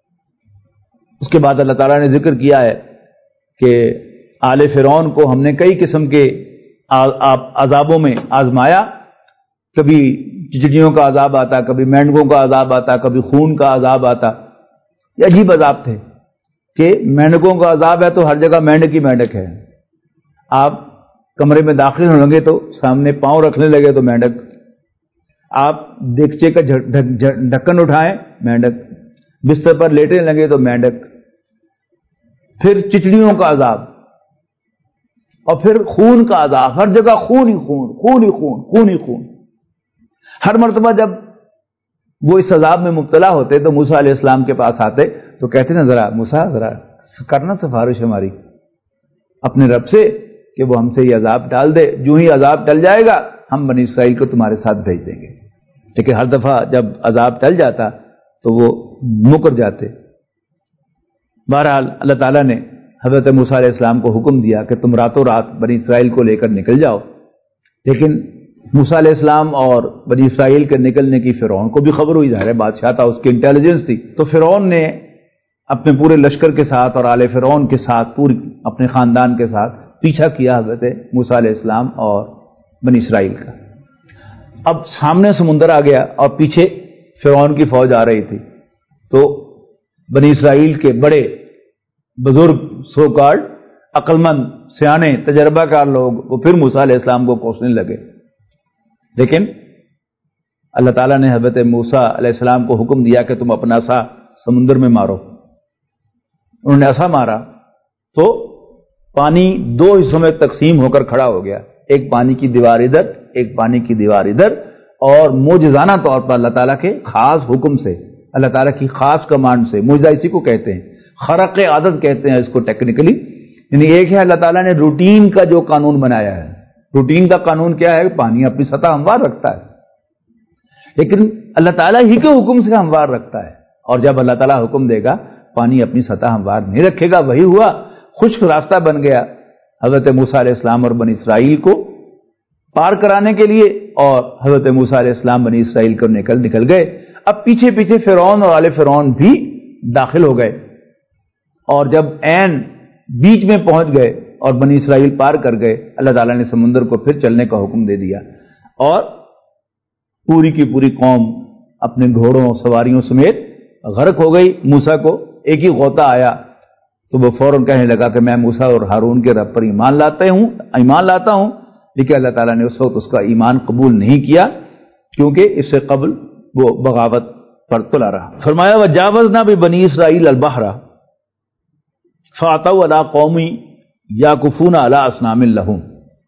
اس کے بعد اللہ تعالیٰ نے ذکر کیا ہے کہ آل فرعون کو ہم نے کئی قسم کے عذابوں میں آزمایا، کبھی چڑیوں کا عذاب آتا، کبھی مینڈکوں کا عذاب آتا، کبھی خون کا عذاب آتا۔ یہ عجیب عذاب تھے کہ مینڈکوں کا عذاب ہے تو ہر جگہ مینڈک ہی مینڈک ہے، آپ کمرے میں داخل ہونے لگے تو سامنے پاؤں رکھنے لگے تو مینڈک، آپ دیگچے کا ڈھکن اٹھائیں مینڈک، بستر پر لیٹنے لگے تو مینڈک، پھر چچڑیوں کا عذاب، اور پھر خون کا عذاب، ہر جگہ خون ہی خون، خون ہی خون، خون ہی خون۔ ہر مرتبہ جب وہ اس عذاب میں مبتلا ہوتے تو موسیٰ علیہ السلام کے پاس آتے تو کہتے نا ذرا موسیٰ ذرا کرنا سفارش ہماری اپنے رب سے کہ وہ ہم سے یہ عذاب ٹال دے، جو ہی عذاب ٹل جائے گا ہم بنی اسرائیل کو تمہارے ساتھ بھیج دیں گے۔ لیکن ہر دفعہ جب عذاب ٹل جاتا تو وہ مکر جاتے۔ بہرحال اللہ تعالیٰ نے حضرت موسیٰ علیہ السلام کو حکم دیا کہ تم راتوں رات بنی اسرائیل کو لے کر نکل جاؤ، لیکن موسیٰ علیہ السلام اور بنی اسرائیل کے نکلنے کی فرعون کو بھی خبر ہوئی، ظاہر ہے بادشاہ تھا، اس کی انٹیلیجنس تھی، تو فرعون نے اپنے پورے لشکر کے ساتھ اور آل فرعون کے ساتھ پورے اپنے خاندان کے ساتھ پیچھا کیا حضرت موسیٰ علیہ السلام اور بنی اسرائیل کا۔ اب سامنے سمندر آ گیا اور پیچھے فرعون کی فوج آ رہی تھی، تو بنی اسرائیل کے بڑے بزرگ سو کارڈ عقل مند سیانے تجربہ کار لوگ وہ پھر موسیٰ علیہ السلام کو کوسنے لگے، لیکن اللہ تعالیٰ نے حضرت موسیٰ علیہ السلام کو حکم دیا کہ تم اپنا عصا سمندر میں مارو۔ انہوں نے عصا مارا تو پانی دو حصوں میں تقسیم ہو کر کھڑا ہو گیا، ایک پانی کی دیوار ادھر، ایک پانی کی دیوار ادھر، اور معجزانہ طور پر اللہ تعالیٰ کے خاص حکم سے، اللہ تعالیٰ کی خاص کمانڈ سے، معجزہ اسی کو کہتے ہیں، خرق عادت کہتے ہیں اس کو ٹیکنیکلی، یعنی ایک ہے اللہ تعالیٰ نے روٹین کا جو قانون بنایا ہے، روٹین کا قانون کیا ہے؟ پانی اپنی سطح ہموار رکھتا ہے، لیکن اللہ تعالیٰ ہی کے حکم سے ہموار رکھتا ہے، اور جب اللہ تعالیٰ حکم دے گا پانی اپنی سطح ہموار نہیں رکھے گا، وہی ہوا خشک راستہ بن گیا حضرت موسیٰ علیہ السلام اور بنی اسرائیل کو پار کرانے کے لیے، اور حضرت موسیٰ علیہ السلام بنی اسرائیل کو نکل گئے۔ اب پیچھے پیچھے فرعون اور آل فرعون بھی داخل ہو گئے، اور جب عین بیچ میں پہنچ گئے اور بنی اسرائیل پار کر گئے، اللہ تعالیٰ نے سمندر کو پھر چلنے کا حکم دے دیا، اور پوری کی پوری قوم اپنے گھوڑوں سواریوں سمیت غرق ہو گئی۔ موسیٰ کو ایک ہی غوطہ آیا تو وہ فوراً کہنے لگا کہ میں موسیٰ اور ہارون کے رب پر ایمان لاتا ہوں، لیکن اللہ تعالیٰ نے اس وقت اس کا ایمان قبول نہیں کیا، کیونکہ اس سے قبل وہ بغاوت پر تلا رہا۔ فرمایا وَجَاوَزْنَا بِبَنِي إِسْرَائِيلَ الْبَحْرَ فَأَتَوْا عَلَىٰ قَوْمٍ يَعْكُفُونَ عَلَىٰ أَصْنَامٍ لَهُمْ،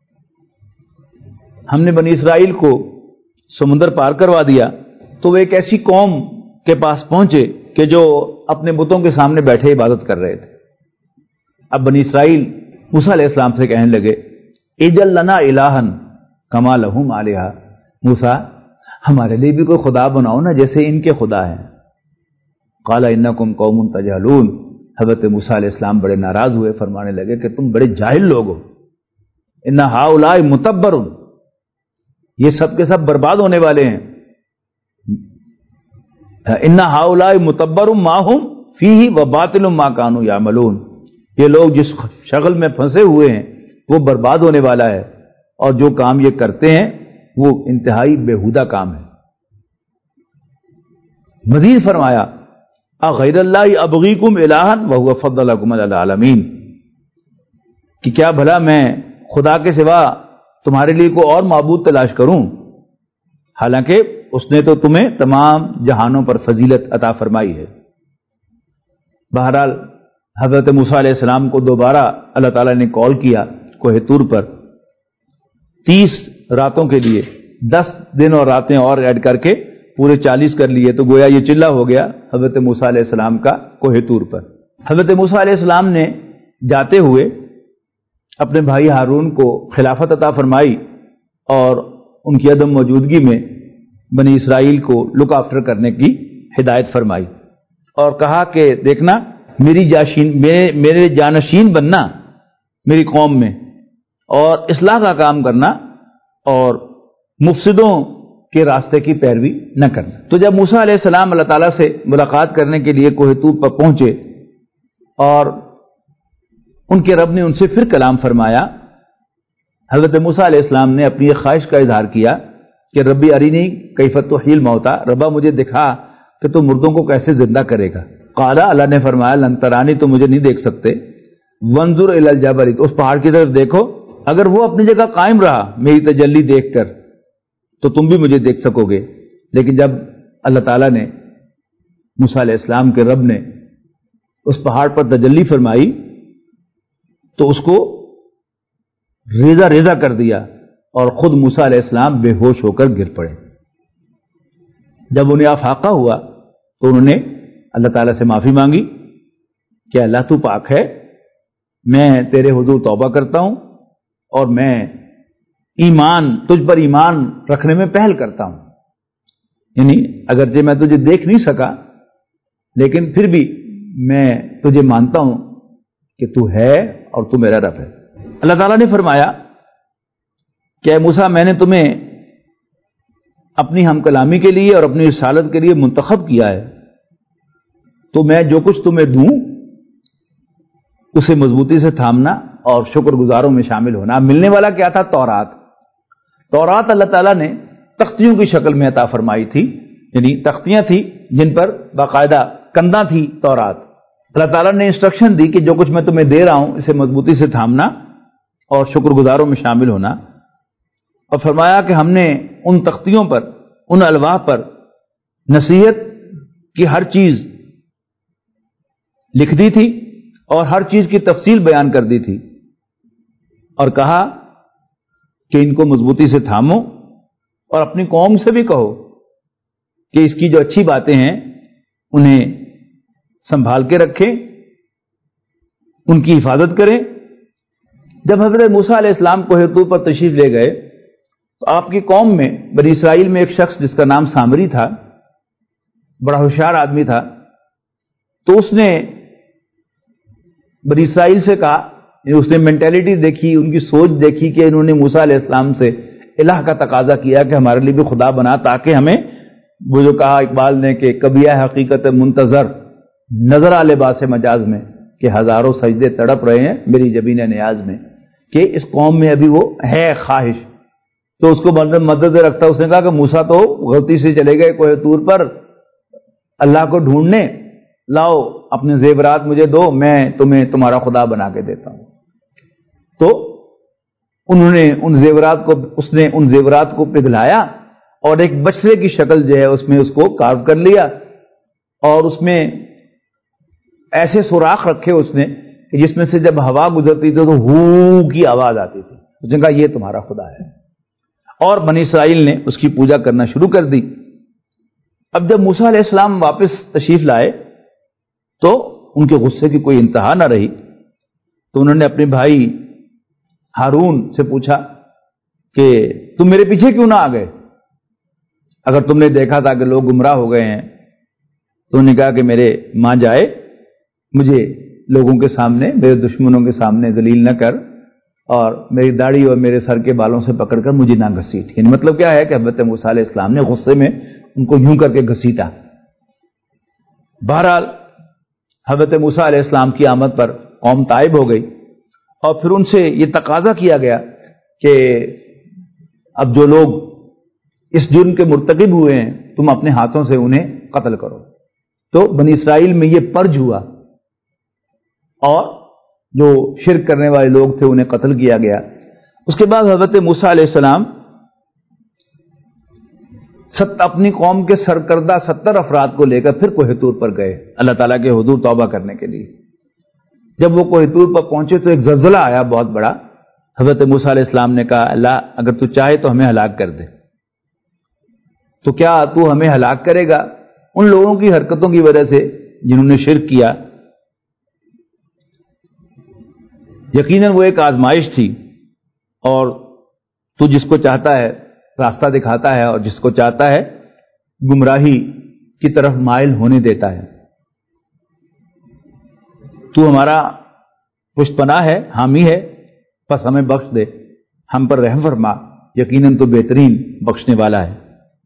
ہم نے بنی اسرائیل کو سمندر پار کروا دیا تو وہ ایک ایسی قوم کے پاس پہنچے کہ جو اپنے بتوں کے سامنے بیٹھے عبادت کر رہے تھے۔ اب بنی اسرائیل موسیٰ علیہ السلام سے کہنے لگے اجعل لنا الہا کما لہم آلہہ، موسیٰ ہمارے لیے بھی کوئی خدا بناؤ نا جیسے ان کے خدا ہیں۔ قال انکم قوم تجہلون، حضرت موسیٰ علیہ السلام بڑے ناراض ہوئے، فرمانے لگے کہ تم بڑے جاہل لوگ ہو، ان ہؤلاء متبر، یہ سب کے سب برباد ہونے والے ہیں، ان ہؤلاء متبر ما هم فیہ وباطل ما كانوا یعملون، یہ لوگ جس شغل میں پھنسے ہوئے ہیں وہ برباد ہونے والا ہے، اور جو کام یہ کرتے ہیں وہ انتہائی بیہودہ کام ہے۔ مزید فرمایا اغیر اللہ ابغیکم الہا وہو فضلکم علی العالمین، کہ کیا بھلا میں خدا کے سوا تمہارے لیے کوئی اور معبود تلاش کروں، حالانکہ اس نے تو تمہیں تمام جہانوں پر فضیلت عطا فرمائی ہے۔ بہرحال حضرت موسیٰ علیہ السلام کو دوبارہ اللہ تعالیٰ نے کال کیا کوہ طور پر، 30 راتوں کے لیے 10 دن اور راتیں اور ایڈ کر کے پورے 40 کر لیے، تو گویا یہ چلہ ہو گیا حضرت موسیٰ علیہ السلام کا کوہ طور پر۔ حضرت موسیٰ علیہ السلام نے جاتے ہوئے اپنے بھائی ہارون کو خلافت عطا فرمائی، اور ان کی عدم موجودگی میں بنی اسرائیل کو لک آفٹر کرنے کی ہدایت فرمائی اور کہا کہ دیکھنا میرے جانشین بننا میری قوم میں، اور اصلاح کا کام کرنا اور مفسدوں کے راستے کی پیروی نہ کرنا۔ تو جب موسیٰ علیہ السلام اللہ تعالیٰ سے ملاقات کرنے کے لیے کوہ طور پر پہنچے اور ان کے رب نے ان سے پھر کلام فرمایا، حضرت موسیٰ علیہ السلام نے اپنی ایک خواہش کا اظہار کیا کہ ربی ارینی کیف تحیی الموتیٰ، ربا مجھے دکھا کہ تو مردوں کو کیسے زندہ کرے گا۔ قال، اللہ نے فرمایا لن ترانی، تو مجھے نہیں دیکھ سکتے، وانظر الی الجبل، تو اس پہاڑ کی طرف دیکھو، اگر وہ اپنی جگہ قائم رہا میری تجلی دیکھ کر تو تم بھی مجھے دیکھ سکو گے۔ لیکن جب اللہ تعالیٰ نے موسیٰ علیہ السلام کے رب نے اس پہاڑ پر تجلی فرمائی تو اس کو ریزہ ریزہ کر دیا اور خود موسیٰ علیہ السلام بے ہوش ہو کر گر پڑے۔ جب انہیں افاقہ ہوا تو انہوں نے اللہ تعالیٰ سے معافی مانگی کہ اللہ تو پاک ہے، میں تیرے حضور توبہ کرتا ہوں اور میں تجھ پر ایمان رکھنے میں پہل کرتا ہوں، یعنی اگرچہ میں تجھے دیکھ نہیں سکا لیکن پھر بھی میں تجھے مانتا ہوں کہ تو ہے اور تو میرا رب ہے۔ اللہ تعالیٰ نے فرمایا کہ اے موسیٰ، میں نے تمہیں اپنی ہم کلامی کے لیے اور اپنی رسالت کے لیے منتخب کیا ہے، تو میں جو کچھ تمہیں دوں اسے مضبوطی سے تھامنا اور شکر گزاروں میں شامل ہونا۔ ملنے والا کیا تھا؟ تورات اللہ تعالیٰ نے تختیوں کی شکل میں عطا فرمائی تھی، یعنی تختیاں تھی جن پر باقاعدہ کنداں تھی تورات۔ اللہ تعالیٰ نے انسٹرکشن دی کہ جو کچھ میں تمہیں دے رہا ہوں اسے مضبوطی سے تھامنا اور شکر گزاروں میں شامل ہونا، اور فرمایا کہ ہم نے ان تختیوں پر، ان الواح پر نصیحت کی ہر چیز لکھ دی تھی اور ہر چیز کی تفصیل بیان کر دی تھی، اور کہا کہ ان کو مضبوطی سے تھامو اور اپنی قوم سے بھی کہو کہ اس کی جو اچھی باتیں ہیں انہیں سنبھال کے رکھیں، ان کی حفاظت کریں۔ جب حضرت موسیٰ علیہ السلام کوہ طور پر تشریف لے گئے تو آپ کی قوم میں بنی اسرائیل میں ایک شخص جس کا نام سامری تھا، بڑا ہوشیار آدمی تھا، تو اس نے بنی اسرائیل سے کہا، اس نے مینٹیلٹی دیکھی، ان کی سوچ دیکھی کہ انہوں نے موسیٰ علیہ السلام سے الہ کا تقاضا کیا کہ ہمارے لیے بھی خدا بنا، تاکہ ہمیں وہ جو کہا اقبال نے کہ کبھی ہے حقیقت منتظر نظر آ لباس مجاز میں، کہ ہزاروں سجدے تڑپ رہے ہیں میری جبین نیاز میں، کہ اس قوم میں ابھی وہ ہے خواہش۔ تو اس کو مدد رکھتا اس نے کہا کہ موسیٰ تو غلطی سے چلے گئے کوہ طور پر اللہ کو ڈھونڈنے، لاؤ اپنے زیورات مجھے دو، میں تمہیں تمہارا خدا بنا کے دیتا ہوں۔ تو انہوں نے اس نے ان زیورات کو پگھلایا اور ایک بچڑے کی شکل جو ہے اس میں اس کو کارو کر لیا، اور اس میں ایسے سوراخ رکھے اس نے کہ جس میں سے جب ہوا گزرتی تھی تو ہو کی آواز آتی تھی۔ اس نے کہا یہ تمہارا خدا ہے، اور بنی اسرائیل نے اس کی پوجا کرنا شروع کر دی۔ اب جب موسیٰ علیہ السلام واپس تشریف لائے تو ان کے غصے کی کوئی انتہا نہ رہی، تو انہوں نے اپنے بھائی ہارون سے پوچھا کہ تم میرے پیچھے کیوں نہ آ گئے؟ اگر تم نے دیکھا تھا کہ لوگ گمراہ ہو گئے ہیں، تو انہوں نے کہا کہ میرے ماں جائے، مجھے لوگوں کے سامنے، میرے دشمنوں کے سامنے ذلیل نہ کر، اور میری داڑھی اور میرے سر کے بالوں سے پکڑ کر مجھے نہ گھسیٹ۔ یعنی مطلب کیا ہے کہ حضرت موسیٰ علیہ السلام نے غصے میں ان کو یوں کر کے گھسیٹا۔ بہرحال حضرت موسیٰ علیہ السلام کی آمد پر قوم تائب ہو گئی، اور پھر ان سے یہ تقاضا کیا گیا کہ اب جو لوگ اس جرم کے مرتکب ہوئے ہیں تم اپنے ہاتھوں سے انہیں قتل کرو۔ تو بنی اسرائیل میں یہ پرج ہوا، اور جو شرک کرنے والے لوگ تھے انہیں قتل کیا گیا۔ اس کے بعد حضرت موسیٰ علیہ السلام اپنی قوم کے سرکردہ 70 افراد کو لے کر پھر کوہ طور پر گئے اللہ تعالیٰ کے حضور توبہ کرنے کے لیے۔ جب وہ کوہ طور پر پہنچے تو ایک زلزلہ آیا بہت بڑا۔ حضرت موسیٰ علیہ السلام نے کہا اللہ اگر تو چاہے تو ہمیں ہلاک کر دے۔ تو کیا تو ہمیں ہلاک کرے گا ان لوگوں کی حرکتوں کی وجہ سے جنہوں نے شرک کیا؟ یقیناً وہ ایک آزمائش تھی، اور تو جس کو چاہتا ہے راستہ دکھاتا ہے اور جس کو چاہتا ہے گمراہی کی طرف مائل ہونے دیتا ہے. تو ہمارا پشت پناہ ہے، حامی ہے، بس ہمیں بخش دے، ہم پر رحم فرما، یقیناً تو بہترین بخشنے والا ہے.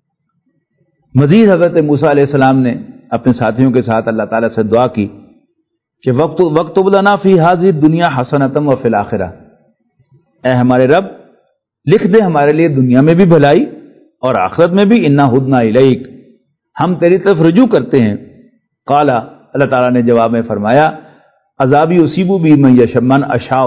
مزید حضرت موسیٰ علیہ السلام نے اپنے ساتھیوں کے ساتھ اللہ تعالیٰ سے دعا کی کہ وَاکْتُبْ لَنَا فِی هَذِهِ الدُّنْیَا حَسَنَةً وَفِی الْآخِرَةِ، اے ہمارے رب لکھ دے ہمارے لیے دنیا میں بھی بھلائی اور آخرت میں بھی، اِنَّا ہُدْنَا اِلیک، ہم تیری طرف رجوع کرتے ہیں. قال، اللہ تعالیٰ نے جواب میں فرمایا، عذابی اصیبو بی من اشاء،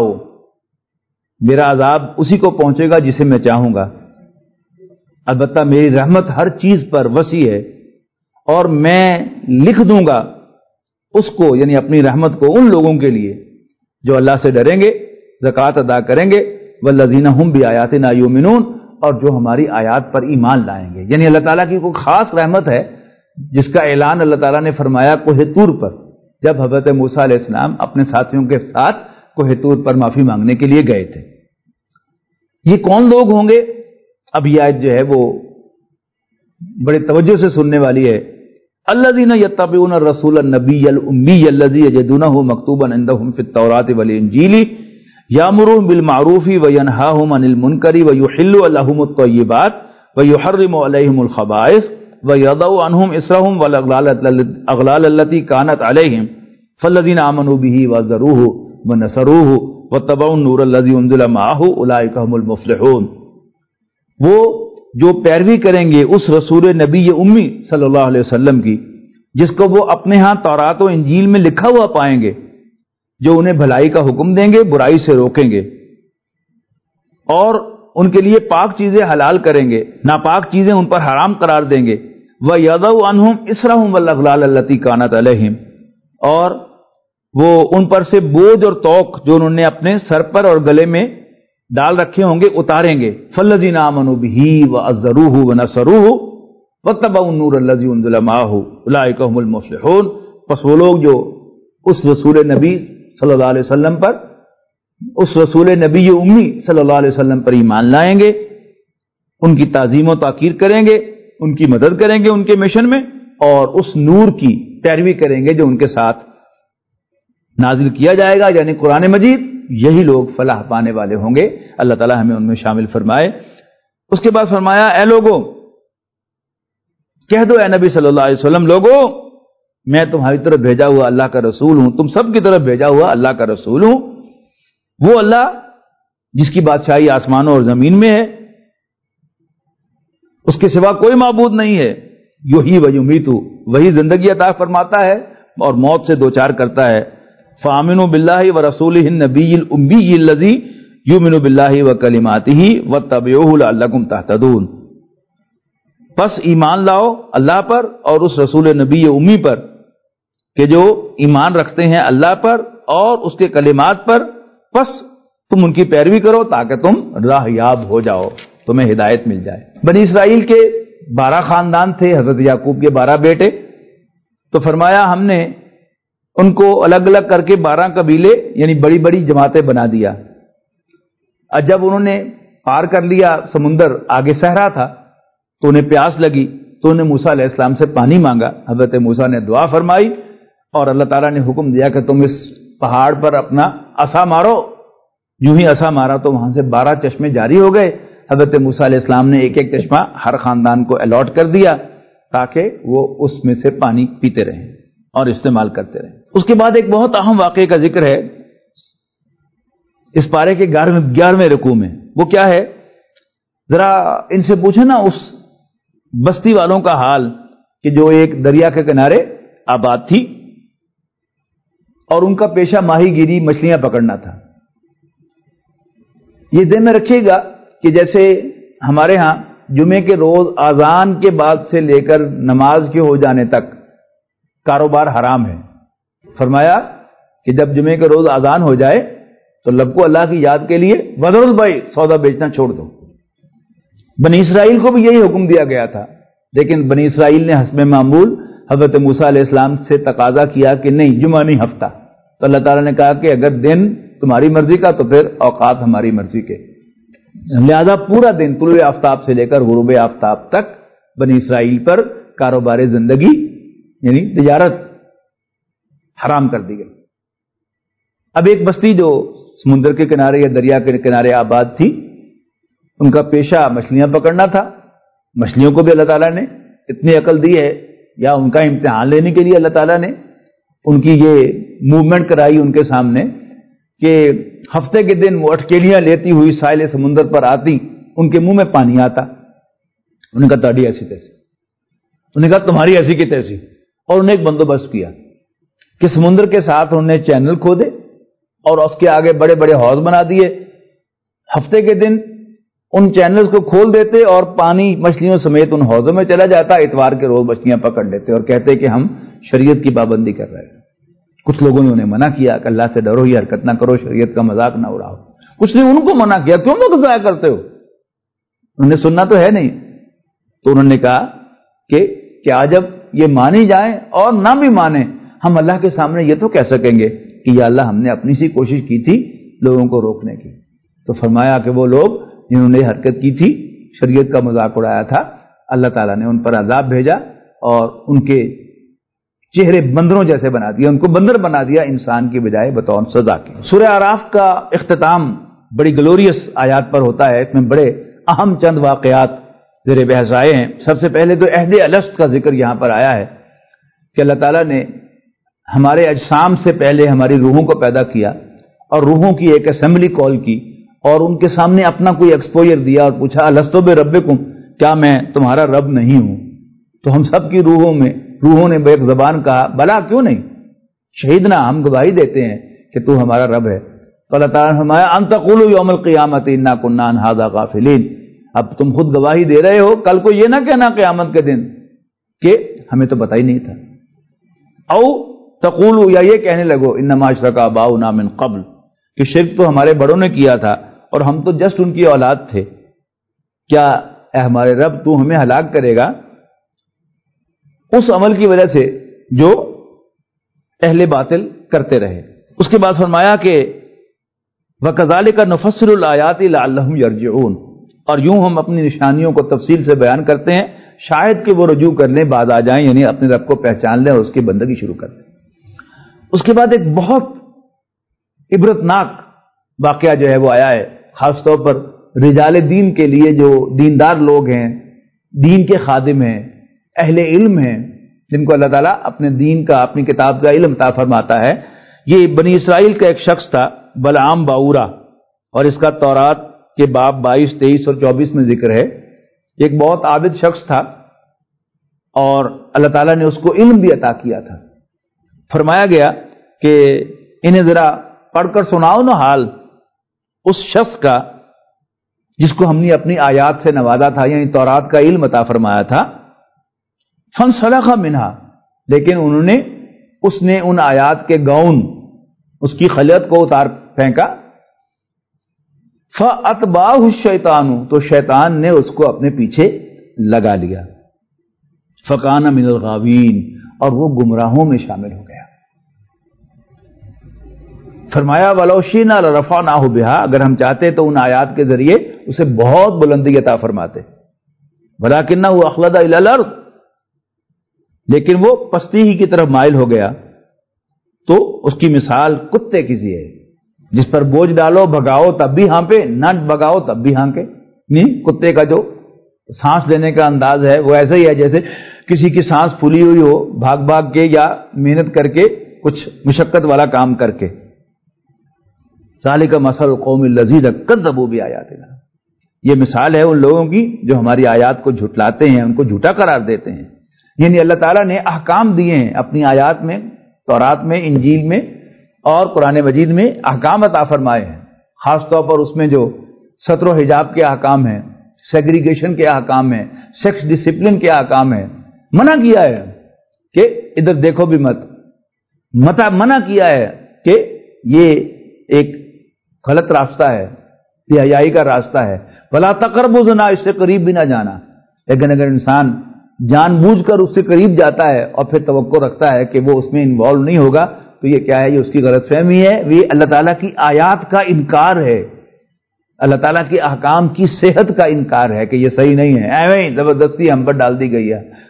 میرا عذاب اسی کو پہنچے گا جسے میں چاہوں گا. البتہ میری رحمت ہر چیز پر وسیع ہے اور میں لکھ دوں گا اس کو، یعنی اپنی رحمت کو ان لوگوں کے لیے جو اللہ سے ڈریں گے، زکوٰۃ ادا کریں گے، والذین ھم بآیاتنا یؤمنون، اور جو ہماری آیات پر ایمان لائیں گے. یعنی اللہ تعالیٰ کی کوئی خاص رحمت ہے جس کا اعلان اللہ تعالیٰ نے فرمایا کوہ طور پر، جب حضرت موسیٰ علیہ السلام اپنے ساتھیوں کے ساتھ کوہ طور پر معافی مانگنے کے لیے گئے تھے. یہ کون لوگ ہوں گے؟ اب یہ آیت جو ہے وہ بڑے توجہ سے سننے والی ہے. الذین یتبعون الرسول النبی الامی الذی یجدونہ مکتوبا عندہم فی التوراۃ والانجیل یامرون بالمعروف وینہاہم عن المنکر ویحل لہم الطیبات ویحرم علیہم الخبائث ویضع عنہم اصرہم والاغلال التی کانت علیہم فالذین آمنوا بہ وعزروہ ونصروہ واتبعوا النور الذی انزل معہ اولئک هم المفلحون. وہ جو پیروی کریں گے اس رسول نبی امی صلی اللہ علیہ وسلم کی، جس کو وہ اپنے ہاں تورات و انجیل میں لکھا ہوا پائیں گے، جو انہیں بھلائی کا حکم دیں گے، برائی سے روکیں گے، اور ان کے لیے پاک چیزیں حلال کریں گے، ناپاک چیزیں ان پر حرام قرار دیں گے. وَيَضَعُ عَنْهُمْ إِصْرَهُمْ وَالْأَغْلَالَ الَّتِي كَانَتْ عَلَيْهِمْ، اور وہ ان پر سے بوجھ اور توق جو انہوں نے اپنے سر پر اور گلے میں ڈال رکھے ہوں گے اتاریں گے. فالذین آمنوا بہ وعزروہ ونصروہ واتبعوا النور الذی انزل معہ اولئک هم المفلحون. پس وہ لوگ جو اس رسول نبی صلی اللہ علیہ وسلم پر، اس رسول نبی امی صلی اللہ علیہ وسلم پر ایمان لائیں گے، ان کی تعظیم و تاکیر کریں گے، ان کی مدد کریں گے ان کے مشن میں، اور اس نور کی پیروی کریں گے جو ان کے ساتھ نازل کیا جائے گا، یعنی قرآن مجید، یہی لوگ فلاح پانے والے ہوں گے. اللہ تعالی ہمیں ان میں شامل فرمائے. اس کے بعد فرمایا، اے لوگوں کہہ دو، اے نبی صلی اللہ علیہ وسلم، لوگوں میں تمہاری طرف بھیجا ہوا اللہ کا رسول ہوں، تم سب کی طرف بھیجا ہوا اللہ کا رسول ہوں. وہ اللہ جس کی بادشاہی آسمانوں اور زمین میں ہے، اس کے سوا کوئی معبود نہیں ہے. یحیی و یمیت، وہی زندگی عطا فرماتا ہے اور موت سے دوچار کرتا ہے. فآمنوا باللہ ورسولہ النبی الامی الذی یؤمن باللہ وکلماتہ واتبعوہ لعلکم تہتدون. پس ایمان لاؤ اللہ پر اور اس رسول نبی امی پر کہ جو ایمان رکھتے ہیں اللہ پر اور اس کے کلمات پر، پس تم ان کی پیروی کرو تاکہ تم راہ یاب ہو جاؤ، تمہیں ہدایت مل جائے. بنی اسرائیل کے 12 خاندان تھے، حضرت یعقوب کے 12 بیٹے. تو فرمایا ہم نے ان کو الگ الگ کر کے 12 قبیلے یعنی بڑی بڑی جماعتیں بنا دیا. اور جب انہوں نے پار کر لیا سمندر، آگے صحرا تھا، تو انہیں پیاس لگی، تو انہوں نے موسیٰ علیہ السلام سے پانی مانگا. حضرت موسیٰ نے دعا فرمائی اور اللہ تعالیٰ نے حکم دیا کہ تم اس پہاڑ پر اپنا عصا مارو. یوں ہی عصا مارا تو وہاں سے 12 چشمے جاری ہو گئے. حضرت موسیٰ علیہ السلام نے ایک ایک چشمہ ہر خاندان کو الاٹ کر دیا تاکہ وہ اس میں سے پانی پیتے رہیں اور استعمال کرتے رہیں. اس کے بعد ایک بہت اہم واقعے کا ذکر ہے اس پارے کے 11ویں رکوع میں. وہ کیا ہے؟ ذرا ان سے پوچھیں نا اس بستی والوں کا حال کہ جو ایک دریا کے کنارے آباد تھی اور ان کا پیشہ ماہی گیری، مچھلیاں پکڑنا تھا. یہ ذہن میں رکھیے گا کہ جیسے ہمارے ہاں جمعے کے روز اذان کے بعد سے لے کر نماز کے ہو جانے تک کاروبار حرام ہے. فرمایا کہ جب جمعے کے روز اذان ہو جائے تو لبکو اللہ کی یاد کے لیے وذروا البیع، سودا بیچنا چھوڑ دو. بنی اسرائیل کو بھی یہی حکم دیا گیا تھا، لیکن بنی اسرائیل نے حسب معمول حضرت موسیٰ علیہ السلام سے تقاضا کیا کہ نہیں، جمعہ نہیں، ہفتہ. تو اللہ تعالیٰ نے کہا کہ اگر دن تمہاری مرضی کا تو پھر اوقات ہماری مرضی کے. لہذا پورا دن طلوع آفتاب سے لے کر غروب آفتاب تک بنی اسرائیل پر کاروبار زندگی یعنی تجارت حرام کر دی گئی۔ اب ایک بستی جو سمندر کے کنارے یا دریا کے کنارے آباد تھی، ان کا پیشہ مچھلیاں پکڑنا تھا۔ مچھلیوں کو بھی اللہ تعالیٰ نے اتنی عقل دی ہے، یا ان کا امتحان لینے کے لیے اللہ تعالیٰ نے ان کی یہ موومنٹ کرائی ان کے سامنے کہ ہفتے کے دن وہ اٹکیلیاں لیتی ہوئی ساحل سمندر پر آتی، ان کے منہ میں پانی آتا۔ انہوں نے کہا تاڑی ایسی تیسی، انہوں نے کہا تمہاری ایسی کی تیسی، اور انہیں ایک بندوبست کیا کہ سمندر کے ساتھ انہوں نے چینل کھودے اور اس کے آگے بڑے بڑے حوض بنا دیے۔ ہفتے کے دن ان چینلز کو کھول دیتے اور پانی مچھلیوں سمیت ان حوضوں میں چلا جاتا۔ اتوار کے روز مچھلیاں پکڑ لیتے اور کہتے کہ ہم شریعت کی پابندی کر رہے ہیں۔ کچھ لوگوں نے انہیں منع کیا کہ اللہ سے ڈرو، یہ حرکت نہ کرو، شریعت کا مذاق نہ اڑاؤ۔ کچھ نے ان کو منع کیا، کیوں وقت ضائع کرتے ہو، انہوں نے سننا تو ہے نہیں۔ تو انہوں نے کہا کہ کیا جب یہ مانی جائیں اور نہ بھی مانیں، ہم اللہ کے سامنے یہ تو کہہ سکیں گے کہ یا اللہ ہم نے اپنی سی کوشش کی تھی لوگوں کو روکنے کی۔ تو فرمایا کہ وہ لوگ جنہوں نے حرکت کی تھی، شریعت کا مذاق اڑایا تھا، اللہ تعالیٰ نے ان پر عذاب بھیجا اور ان کے چہرے بندروں جیسے بنا دیا، ان کو بندر بنا دیا انسان کی بجائے بطور سزا کے۔ سورہ اعراف کا اختتام بڑی گلوریس آیات پر ہوتا ہے۔ اس میں بڑے اہم چند واقعات زیر بحث آئے ہیں۔ سب سے پہلے تو عہد الست کا ذکر یہاں پر آیا ہے کہ اللہ تعالیٰ نے ہمارے اجسام سے پہلے ہماری روحوں کو پیدا کیا اور روحوں کی ایک اسمبلی کال کی اور ان کے سامنے اپنا کوئی ایکسپوجر دیا اور پوچھا الستو بربکم، کیا میں تمہارا رب نہیں ہوں؟ تو ہم سب کی روحوں نے ایک زبان کہا بلا کیوں نہیں، شہیدنا، ہم گواہی دیتے ہیں کہ تو ہمارا رب ہے۔ تو اللہ تعالیٰ نے فرمایا ان تقولوا یوم القیامت انا کنا عن ھذا غافلین، اب تم خود گواہی دے رہے ہو، کل کو یہ نہ کہنا قیامت کے دن کہ ہمیں تو پتہ ہی نہیں تھا۔ او تقولوا، یا یہ کہنے لگو انما اشرک آباؤنا من قبل، کہ شرک تو ہمارے بڑوں نے کیا تھا اور ہم تو جسٹ ان کی اولاد تھے، کیا اے ہمارے رب تو ہمیں ہلاک کرے گا اس عمل کی وجہ سے جو اہل باطل کرتے رہے۔ اس کے بعد فرمایا کہ وَكَذَلِكَ نُفَصِّلُ الْآيَاتِ لَعَلَّهُمْ يَرْجِعُونَ، اور یوں ہم اپنی نشانیوں کو تفصیل سے بیان کرتے ہیں شاید کہ وہ رجوع کر لیں، بعد آ جائیں، یعنی اپنے رب کو پہچان لیں اور اس کی بندگی شروع کر دیں۔ اس کے بعد ایک بہت عبرتناک واقعہ جو ہے وہ آیا ہے، خاص طور پر رجال دین کے لیے، جو دیندار لوگ ہیں، دین کے خادم ہیں، اہل علم ہیں، جن کو اللہ تعالیٰ اپنے دین کا، اپنی کتاب کا علم عطا فرماتا ہے۔ یہ بنی اسرائیل کا ایک شخص تھا بلعام باورا، اور اس کا تورات کے باب 22، 23 اور 24 میں ذکر ہے۔ ایک بہت عابد شخص تھا اور اللہ تعالیٰ نے اس کو علم بھی عطا کیا تھا۔ فرمایا گیا کہ انہیں ذرا پڑھ کر سناؤ نا حال اس شخص کا جس کو ہم نے اپنی آیات سے نوازا تھا، یعنی تورات کا علم عطا فرمایا تھا۔ فانسلخ منہا، لیکن اس نے ان آیات کے گاؤن، اس کی خلعت کو اتار پھینکا۔ فاتبعہ الشیطان، تو شیطان نے اس کو اپنے پیچھے لگا لیا۔ فکان من الغاوین، اور وہ گمراہوں میں شامل ہو گیا۔ فرمایا وَلَوْ شِئْنَا لَرَفَعْنَاهُ بِهَا، اگر ہم چاہتے تو ان آیات کے ذریعے اسے بہت بلندی عطا فرماتے، وَلَكِنَّهُ أَخْلَدَ إِلَى الْأَرْضِ، لیکن وہ پستی ہی کی طرف مائل ہو گیا۔ تو اس کی مثال کتے کی سی ہے، جس پر بوجھ ڈالو بھگاؤ تب بھی ہانپے، نہ بھگاؤ تب بھی ہانکے۔ نہیں، کتے کا جو سانس لینے کا انداز ہے وہ ایسا ہی ہے جیسے کسی کی سانس پھولی ہوئی ہو، بھاگ بھاگ کے یا محنت کر کے، کچھ مشقت والا کام کر کے۔ ذالک مثل القوم الذین کذبوا بآیاتنا، یہ مثال ہے ان لوگوں کی جو ہماری آیات کو جھٹلاتے ہیں، ان کو جھوٹا قرار دیتے ہیں۔ یعنی اللہ تعالیٰ نے احکام دیے ہیں اپنی آیات میں، تورات میں، انجیل میں اور قرآن مجید میں احکام عطا فرمائے ہیں، خاص طور پر اس میں جو ستر و حجاب کے احکام ہیں، سیگریگیشن کے احکام ہیں، سیکس ڈسپلن کے احکام ہیں۔ منع کیا ہے کہ ادھر دیکھو بھی مت، منع کیا ہے کہ یہ ایک غلط راستہ ہے، بے حیائی کا راستہ ہے۔ ولا تقربوا الزنا، اس سے قریب بھی نہ جانا۔ لیکن اگر انسان جان بوجھ کر اس سے قریب جاتا ہے اور پھر توقع رکھتا ہے کہ وہ اس میں انوالو نہیں ہوگا، تو یہ کیا ہے؟ یہ اس کی غلط فہمی ہے، یہ اللہ تعالیٰ کی آیات کا انکار ہے، اللہ تعالیٰ کے احکام کی صحت کا انکار ہے کہ یہ صحیح نہیں ہے، ایویں زبردستی ہم پر ڈال دی گئی ہے،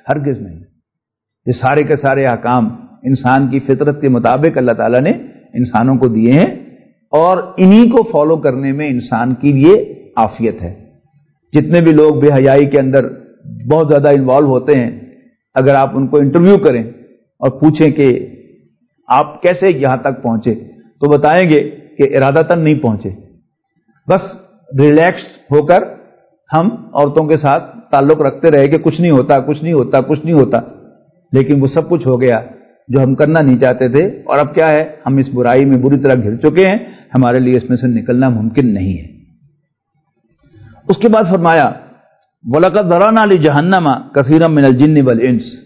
ہرگز نہیں. یہ سارے کے سارے احکام انسان کی فطرت کے مطابق اللہ تعالیٰ نے انسانوں کو دیے ہیں، اور انہی کو فالو کرنے میں انسان کی یہ عافیت ہے. جتنے بھی لوگ بے حیائی کے اندر بہت زیادہ انوالو ہوتے ہیں، اگر آپ ان کو انٹرویو کریں اور پوچھیں کہ آپ کیسے یہاں تک پہنچے تو بتائیں گے کہ ارادتاً نہیں پہنچے، بس ریلیکس ہو کر ہم عورتوں کے ساتھ تعلق رکھتے رہے کہ کچھ نہیں ہوتا کچھ نہیں ہوتا کچھ نہیں ہوتا، لیکن وہ سب کچھ ہو گیا جو ہم کرنا نہیں چاہتے تھے، اور اب کیا ہے، ہم اس برائی میں بری طرح گھر چکے ہیں، ہمارے لیے اس میں سے نکلنا ممکن نہیں ہے. اس کے بعد فرمایا وَلَقَدْ ذَرَأْنَا لِجَهَنَّمَ كَثِيرًا مِنَ الْجِنِّ وَالْإِنسِ.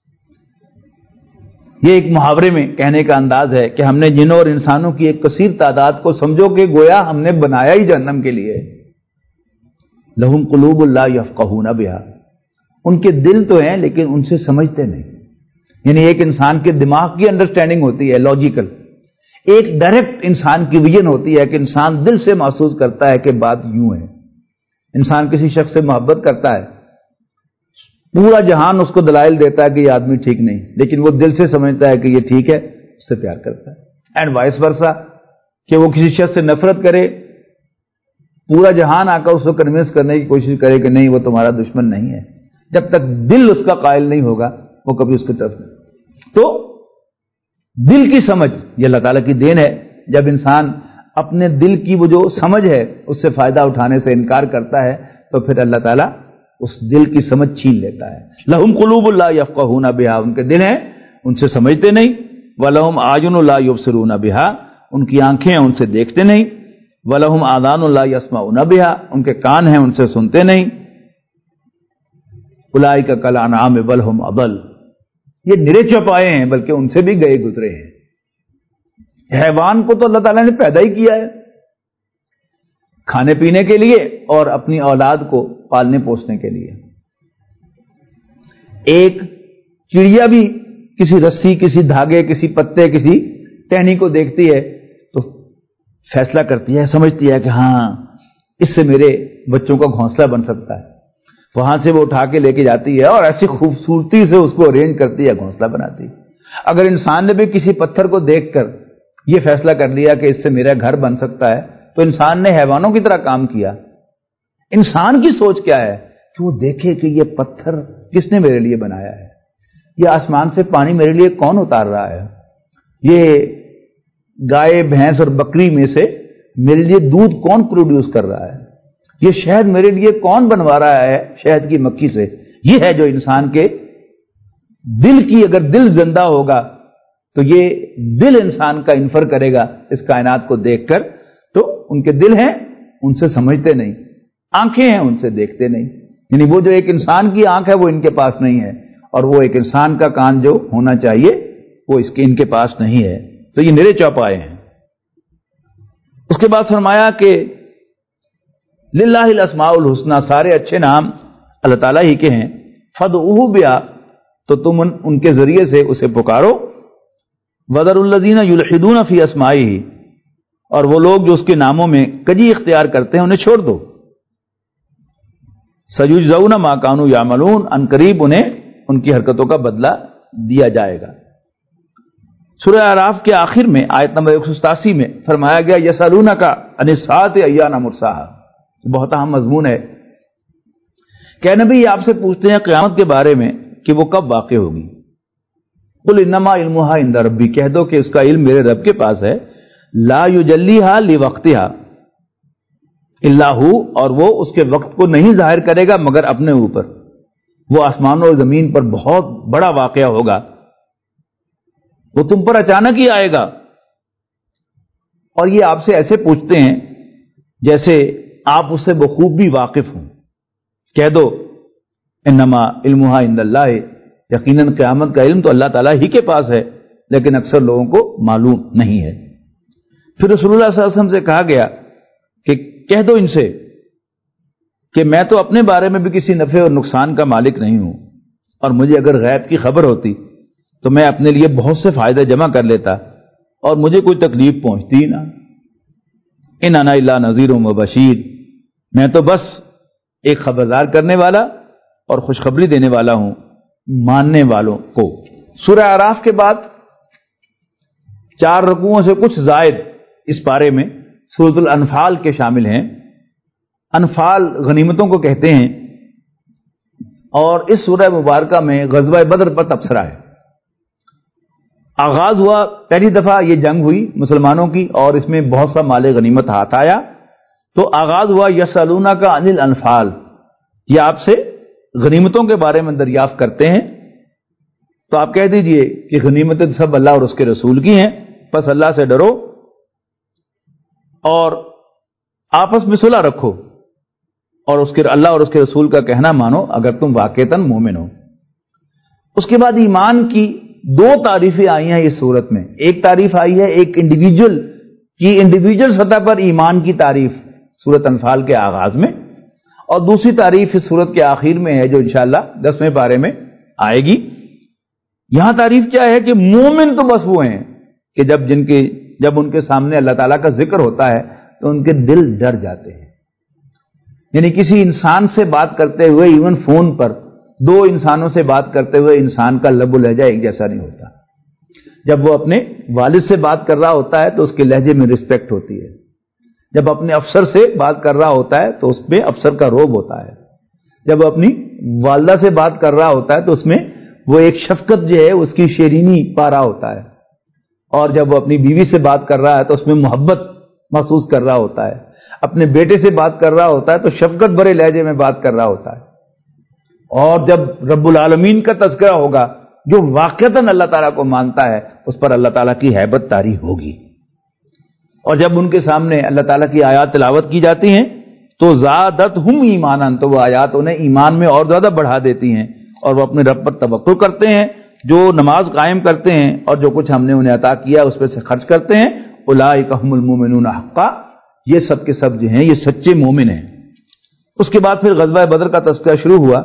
یہ ایک محاورے میں کہنے کا انداز ہے کہ ہم نے جنوں اور انسانوں کی ایک کثیر تعداد کو سمجھو کہ گویا ہم نے بنایا ہی جہنم کے لیے. لَهُمْ قُلُوبٌ لَا يَفْقَهُونَ بِهَا، ان کے دل تو ہیں لیکن ان سے سمجھتے نہیں. یعنی ایک انسان کے دماغ کی انڈرسٹینڈنگ ہوتی ہے لاجیکل، ایک ڈائریکٹ انسان کی ویژن ہوتی ہے کہ انسان دل سے محسوس کرتا ہے کہ بات یوں ہے. انسان کسی شخص سے محبت کرتا ہے، پورا جہان اس کو دلائل دیتا ہے کہ یہ آدمی ٹھیک نہیں، لیکن وہ دل سے سمجھتا ہے کہ یہ ٹھیک ہے، اس سے پیار کرتا ہے. اینڈ وائس ورسا، کہ وہ کسی شخص سے نفرت کرے، پورا جہان آ کر اس کو کنونس کرنے کی کوشش کرے کہ نہیں وہ تمہارا دشمن نہیں ہے، جب تک دل اس کا قائل نہیں ہوگا وہ کبھی اس کی طرف نہیں. تو دل کی سمجھ یہ اللہ تعالیٰ کی دین ہے. جب انسان اپنے دل کی وہ جو سمجھ ہے اس سے فائدہ اٹھانے سے انکار کرتا ہے تو پھر اللہ تعالیٰ اس دل کی سمجھ چھین لیتا ہے. لَهُمْ قُلُوبٌ لَا يَفْقَهُونَ بِهَا، ان کے دل ہیں ان سے سمجھتے نہیں. وَلَهُمْ أَعْيُنٌ لَا يُبْصِرُونَ بِهَا، ان کی آنکھیں ہیں ان سے دیکھتے نہیں. وَلَهُمْ آذَانٌ لَا يَسْمَعُونَ بِهَا، ان کے کان ہیں ان سے سنتے نہیں. أُولَٰئِكَ كَالْأَنْعَامِ بَلْ هُمْ أَضَلُّ، یہ نرے چوپائے ہیں بلکہ ان سے بھی گئے گزرے ہیں. حیوان کو تو اللہ تعالیٰ نے پیدا ہی کیا ہے کھانے پینے کے لیے اور اپنی اولاد کو پالنے پوسنے کے لیے. ایک چڑیا بھی کسی رسی، کسی دھاگے، کسی پتے، کسی ٹہنی کو دیکھتی ہے تو فیصلہ کرتی ہے، سمجھتی ہے کہ ہاں اس سے میرے بچوں کا گھونسلہ بن سکتا ہے. وہاں سے وہ اٹھا کے لے کے جاتی ہے اور ایسی خوبصورتی سے اس کو ارینج کرتی ہے، گھونسلہ بناتی ہے. اگر انسان نے بھی کسی پتھر کو دیکھ کر یہ فیصلہ کر لیا کہ اس سے میرا گھر بن سکتا ہے تو انسان نے حیوانوں کی طرح کام کیا. انسان کی سوچ کیا ہے کہ وہ دیکھے کہ یہ پتھر کس نے میرے لیے بنایا ہے، یہ آسمان سے پانی میرے لیے کون اتار رہا ہے، یہ گائے بھینس اور بکری میں سے میرے لیے دودھ کون پروڈیوس کر رہا ہے، یہ شہد میرے لیے کون بنوا رہا ہے شہد کی مکھی سے. یہ ہے جو انسان کے دل کی، اگر دل زندہ ہوگا تو یہ دل انسان کا انفر کرے گا اس کائنات کو دیکھ کر. تو ان کے دل ہیں ان سے سمجھتے نہیں، آنکھیں ہیں ان سے دیکھتے نہیں. یعنی وہ جو ایک انسان کی آنکھ ہے وہ ان کے پاس نہیں ہے، اور وہ ایک انسان کا کان جو ہونا چاہیے وہ ان کے پاس نہیں ہے. تو یہ نرے چوپائے ہیں. اس کے بعد فرمایا کہ للہ الاسماء الحسنی، سارے اچھے نام اللہ تعالیٰ ہی کے ہیں. فادعوہ بہا، تو تم ان کے ذریعے سے اسے پکارو. وذروا الذین یلحدون فی اسمائہ، اور وہ لوگ جو اس کے ناموں میں کجی اختیار کرتے ہیں انہیں چھوڑ دو. سیجزون ما کانوا یعملون، ان قریب انہیں ان کی حرکتوں کا بدلہ دیا جائے گا. سورہ اعراف کے آخر میں آیت نمبر 187 میں فرمایا گیا یسألونک عن الساعۃ ایان مرساہا. بہت اہم مضمون ہے کہ نبی آپ سے پوچھتے ہیں قیامت کے بارے میں کہ وہ کب واقع ہوگی. قل انما علمها عند ربی، کہہ دو کہ اس کا علم میرے رب کے پاس ہے. لا یجلیھا لوقتھا الا ہو، اور وہ اس کے وقت کو نہیں ظاہر کرے گا مگر اپنے اوپر. وہ آسمانوں اور زمین پر بہت بڑا واقعہ ہوگا، وہ تم پر اچانک ہی آئے گا. اور یہ آپ سے ایسے پوچھتے ہیں جیسے آپ اس سے بخوب بھی واقف ہوں. کہہ دو انما علمھا عند اللہ، یقیناً قیامت کا علم تو اللہ تعالیٰ ہی کے پاس ہے لیکن اکثر لوگوں کو معلوم نہیں ہے. پھر رسول اللہ صلی اللہ علیہ وسلم سے کہا گیا کہ کہہ دو ان سے کہ میں تو اپنے بارے میں بھی کسی نفع اور نقصان کا مالک نہیں ہوں، اور مجھے اگر غیب کی خبر ہوتی تو میں اپنے لیے بہت سے فائدے جمع کر لیتا اور مجھے کوئی تکلیف پہنچتی نہ. ان انا الا نذیر و بشیر، میں تو بس ایک خبردار کرنے والا اور خوشخبری دینے والا ہوں. ماننے والوں کو۔ سورہ اعراف کے بعد 4 رکوعوں سے کچھ زائد اس پارے میں سورۃ الانفال کے شامل ہیں۔ انفال غنیمتوں کو کہتے ہیں، اور اس سورہ مبارکہ میں غزوہ بدر پر تبصرہ ہے۔ آغاز ہوا، پہلی دفعہ یہ جنگ ہوئی مسلمانوں کی، اور اس میں بہت سا مال غنیمت ہاتھ آیا، تو آغاز ہوا یسألونک عن الانفال، یہ آپ سے غنیمتوں کے بارے میں دریافت کرتے ہیں، تو آپ کہہ دیجئے کہ غنیمتیں سب اللہ اور اس کے رسول کی ہیں، بس اللہ سے ڈرو اور آپس میں صلح رکھو، اور اس کے اللہ اور اس کے رسول کا کہنا مانو اگر تم واقعتاً مومن ہو۔ اس کے بعد ایمان کی 2 تعریفیں آئی ہیں اس صورت میں۔ ایک تعریف آئی ہے ایک انڈیویجول سطح پر ایمان کی تعریف سورۃ انفال کے آغاز میں، اور دوسری تعریف اس سورت کے آخر میں ہے جو انشاءاللہ 10ویں پارے میں آئے گی۔ یہاں تعریف کیا ہے کہ مومن تو بس وہ ہیں کہ جب ان کے سامنے اللہ تعالیٰ کا ذکر ہوتا ہے تو ان کے دل ڈر جاتے ہیں۔ یعنی کسی انسان سے بات کرتے ہوئے، ایون فون پر 2 انسانوں سے بات کرتے ہوئے انسان کا لب و لہجہ ایک جیسا نہیں ہوتا۔ جب وہ اپنے والد سے بات کر رہا ہوتا ہے تو اس کے لہجے میں رسپیکٹ ہوتی ہے، جب اپنے افسر سے بات کر رہا ہوتا ہے تو اس میں افسر کا روب ہوتا ہے، جب اپنی والدہ سے بات کر رہا ہوتا ہے تو اس میں وہ ایک شفقت جو ہے اس کی شیرینی پا رہا ہوتا ہے، اور جب وہ اپنی بیوی سے بات کر رہا ہے تو اس میں محبت محسوس کر رہا ہوتا ہے، اپنے بیٹے سے بات کر رہا ہوتا ہے تو شفقت بھرے لہجے میں بات کر رہا ہوتا ہے۔ اور جب رب العالمین کا تذکرہ ہوگا، جو واقعتاً اللہ تعالیٰ کو مانتا ہے، اس پر اللہ تعالیٰ کی ہیبت طاری ہوگی۔ اور جب ان کے سامنے اللہ تعالیٰ کی آیات تلاوت کی جاتی ہیں تو زادتہم ایمانا، تو وہ آیات انہیں ایمان میں اور زیادہ بڑھا دیتی ہیں، اور وہ اپنے رب پر توکل کرتے ہیں، جو نماز قائم کرتے ہیں اور جو کچھ ہم نے انہیں عطا کیا اس پہ سے خرچ کرتے ہیں۔ اولئک هم المؤمنون حقا، یہ سب کے سب جو ہیں یہ سچے مومن ہیں۔ اس کے بعد پھر غزوہ بدر کا تذکرہ شروع ہوا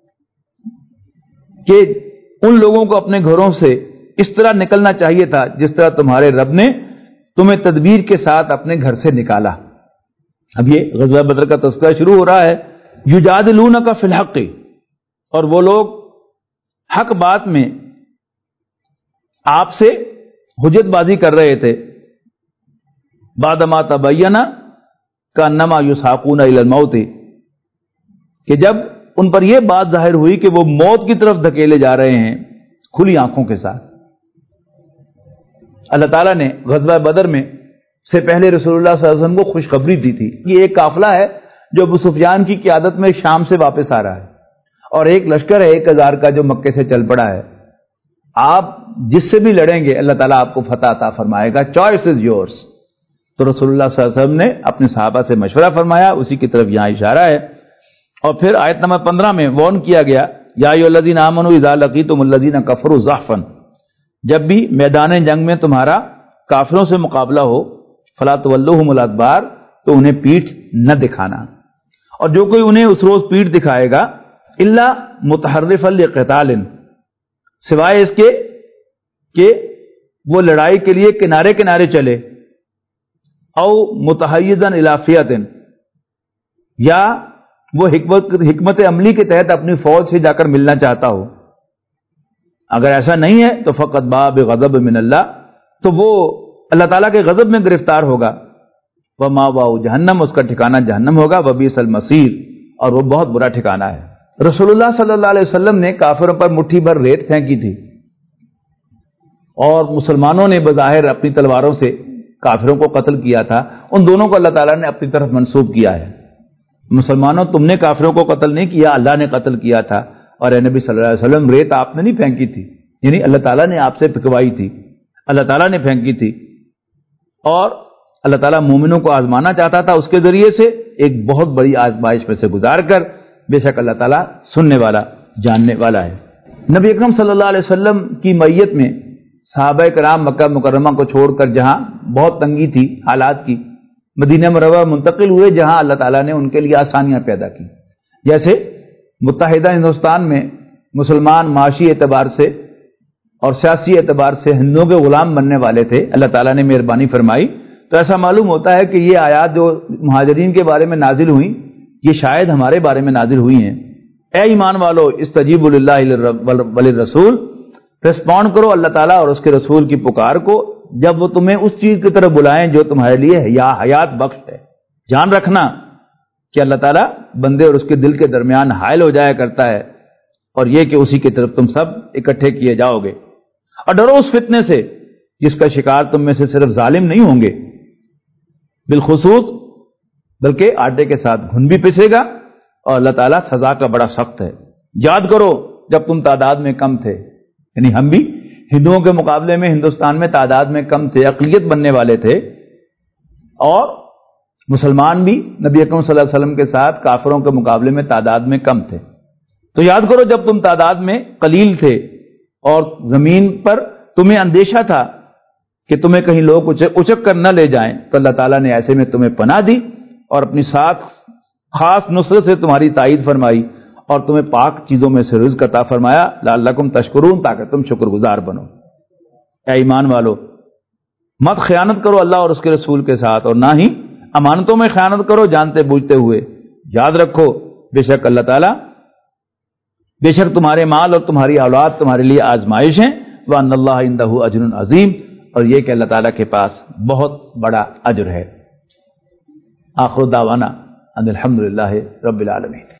کہ ان لوگوں کو اپنے گھروں سے اس طرح نکلنا چاہیے تھا جس طرح تمہارے رب نے تمہیں تدبیر کے ساتھ اپنے گھر سے نکالا۔ اب یہ غزوہ بدر کا تذکرہ شروع ہو رہا ہے۔ یجادلونک فی الحق، اور وہ لوگ حق بات میں آپ سے حجت بازی کر رہے تھے، بعدما تبین کانما یساقون الی الموت، کہ جب ان پر یہ بات ظاہر ہوئی کہ وہ موت کی طرف دھکیلے جا رہے ہیں کھلی آنکھوں کے ساتھ۔ اللہ تعالیٰ نے غزوہ بدر میں سے پہلے رسول اللہ صلی اللہ علیہ وسلم کو خوشخبری دی تھی۔ یہ ایک قافلہ ہے جو ابو سفیان کی قیادت میں شام سے واپس آ رہا ہے، اور ایک لشکر ہے 1000 کا جو مکے سے چل پڑا ہے۔ آپ جس سے بھی لڑیں گے اللہ تعالیٰ آپ کو فتح عطا فرمائے گا، چوائس از یورس۔ تو رسول اللہ صلی اللہ علیہ وسلم نے اپنے صحابہ سے مشورہ فرمایا، اسی کی طرف یہاں اشارہ ہے۔ اور پھر آیت نمبر 15 میں وارن کیا گیا، یا ایھا الذین آمنوا اذا لقیتم الذین کفروا زحفا، جب بھی میدان جنگ میں تمہارا کافروں سے مقابلہ ہو، فلا تولوہم الادبار، تو انہیں پیٹھ نہ دکھانا۔ اور جو کوئی انہیں اس روز پیٹھ دکھائے گا، الا متحرفا لقتال، سوائے اس کے کہ وہ لڑائی کے لیے کنارے کنارے چلے، او متحیزا الی فئۃ، یا وہ حکمت عملی کے تحت اپنی فوج سے جا کر ملنا چاہتا ہو، اگر ایسا نہیں ہے تو فقط باء بغضب من اللہ، تو وہ اللہ تعالیٰ کے غضب میں گرفتار ہوگا۔ ومأواہ جہنم، اس کا ٹھکانہ جہنم ہوگا، وبئس المصیر، اور وہ بہت برا ٹھکانہ ہے۔ رسول اللہ صلی اللہ علیہ وسلم نے کافروں پر مٹھی بھر ریت پھینکی تھی، اور مسلمانوں نے بظاہر اپنی تلواروں سے کافروں کو قتل کیا تھا۔ ان دونوں کو اللہ تعالیٰ نے اپنی طرف منسوب کیا ہے۔ مسلمانوں، تم نے کافروں کو قتل نہیں کیا، اللہ نے قتل کیا تھا، اور اے نبی صلی اللہ علیہ وسلم ریت آپ نے نہیں پھینکی تھی، یعنی اللہ تعالیٰ نے آپ سے پھینکوائی تھی، اللہ تعالیٰ نے پھینکی تھی، اور اللہ تعالیٰ مومنوں کو آزمانا چاہتا تھا اس کے ذریعے سے، ایک بہت بڑی آزمائش میں سے گزار کر۔ بے شک اللہ تعالیٰ سننے والا جاننے والا ہے۔ نبی اکرم صلی اللہ علیہ وسلم کی معیت میں صحابہ کرام مکہ مکرمہ کو چھوڑ کر جہاں بہت تنگی تھی حالات کی، مدینہ منورہ منتقل ہوئے، جہاں اللہ تعالیٰ نے ان کے لیے آسانیاں پیدا کی۔ جیسے متحدہ ہندوستان میں مسلمان معاشی اعتبار سے اور سیاسی اعتبار سے ہندوؤں کے غلام بننے والے تھے، اللہ تعالیٰ نے مہربانی فرمائی، تو ایسا معلوم ہوتا ہے کہ یہ آیات جو مہاجرین کے بارے میں نازل ہوئیں، یہ شاید ہمارے بارے میں نازل ہوئی ہیں۔ اے ایمان والو استجیبوا للہ وللرسول، ریسپونڈ کرو اللہ تعالیٰ اور اس کے رسول کی پکار کو جب وہ تمہیں اس چیز کی طرف بلائیں جو تمہارے لیے حیات بخش ہے۔ جان رکھنا کہ اللہ تعالیٰ بندے اور اس کے دل کے درمیان حائل ہو جایا کرتا ہے، اور یہ کہ اسی کی طرف تم سب اکٹھے کیے جاؤ گے۔ اور ڈرو اس فتنے سے جس کا شکار تم میں سے صرف ظالم نہیں ہوں گے بالخصوص، بلکہ آٹے کے ساتھ گھن بھی پسے گا، اور اللہ تعالیٰ سزا کا بڑا سخت ہے۔ یاد کرو جب تم تعداد میں کم تھے، یعنی ہم بھی ہندوؤں کے مقابلے میں ہندوستان میں تعداد میں کم تھے، اقلیت بننے والے تھے، اور مسلمان بھی نبی اکرم صلی اللہ علیہ وسلم کے ساتھ کافروں کے مقابلے میں تعداد میں کم تھے۔ تو یاد کرو جب تم تعداد میں قلیل تھے اور زمین پر تمہیں اندیشہ تھا کہ تمہیں کہیں لوگ اچک کر نہ لے جائیں، تو اللہ تعالیٰ نے ایسے میں تمہیں پناہ دی اور اپنی ساتھ خاص نصرت سے تمہاری تائید فرمائی، اور تمہیں پاک چیزوں میں سے رزق عطا فرمایا، لعلکم تشکرون، تاکہ تم شکر گزار بنو۔ اے ایمان والو، مت خیانت کرو اللہ اور اس کے رسول کے ساتھ، اور نہ ہی امانتوں میں خیانت کرو جانتے بوجھتے ہوئے۔ یاد رکھو بے شک اللہ تعالیٰ، بے شک تمہارے مال اور تمہاری اولاد تمہارے لیے آزمائش ہیں، وَأَنَّ اللَّهَ عِندَهُ أَجْرٌ عَظِيمٌ، اور یہ کہ اللہ تعالیٰ کے پاس بہت بڑا اجر ہے۔ آخر دعوانا ان الحمد للہ رب العالمین۔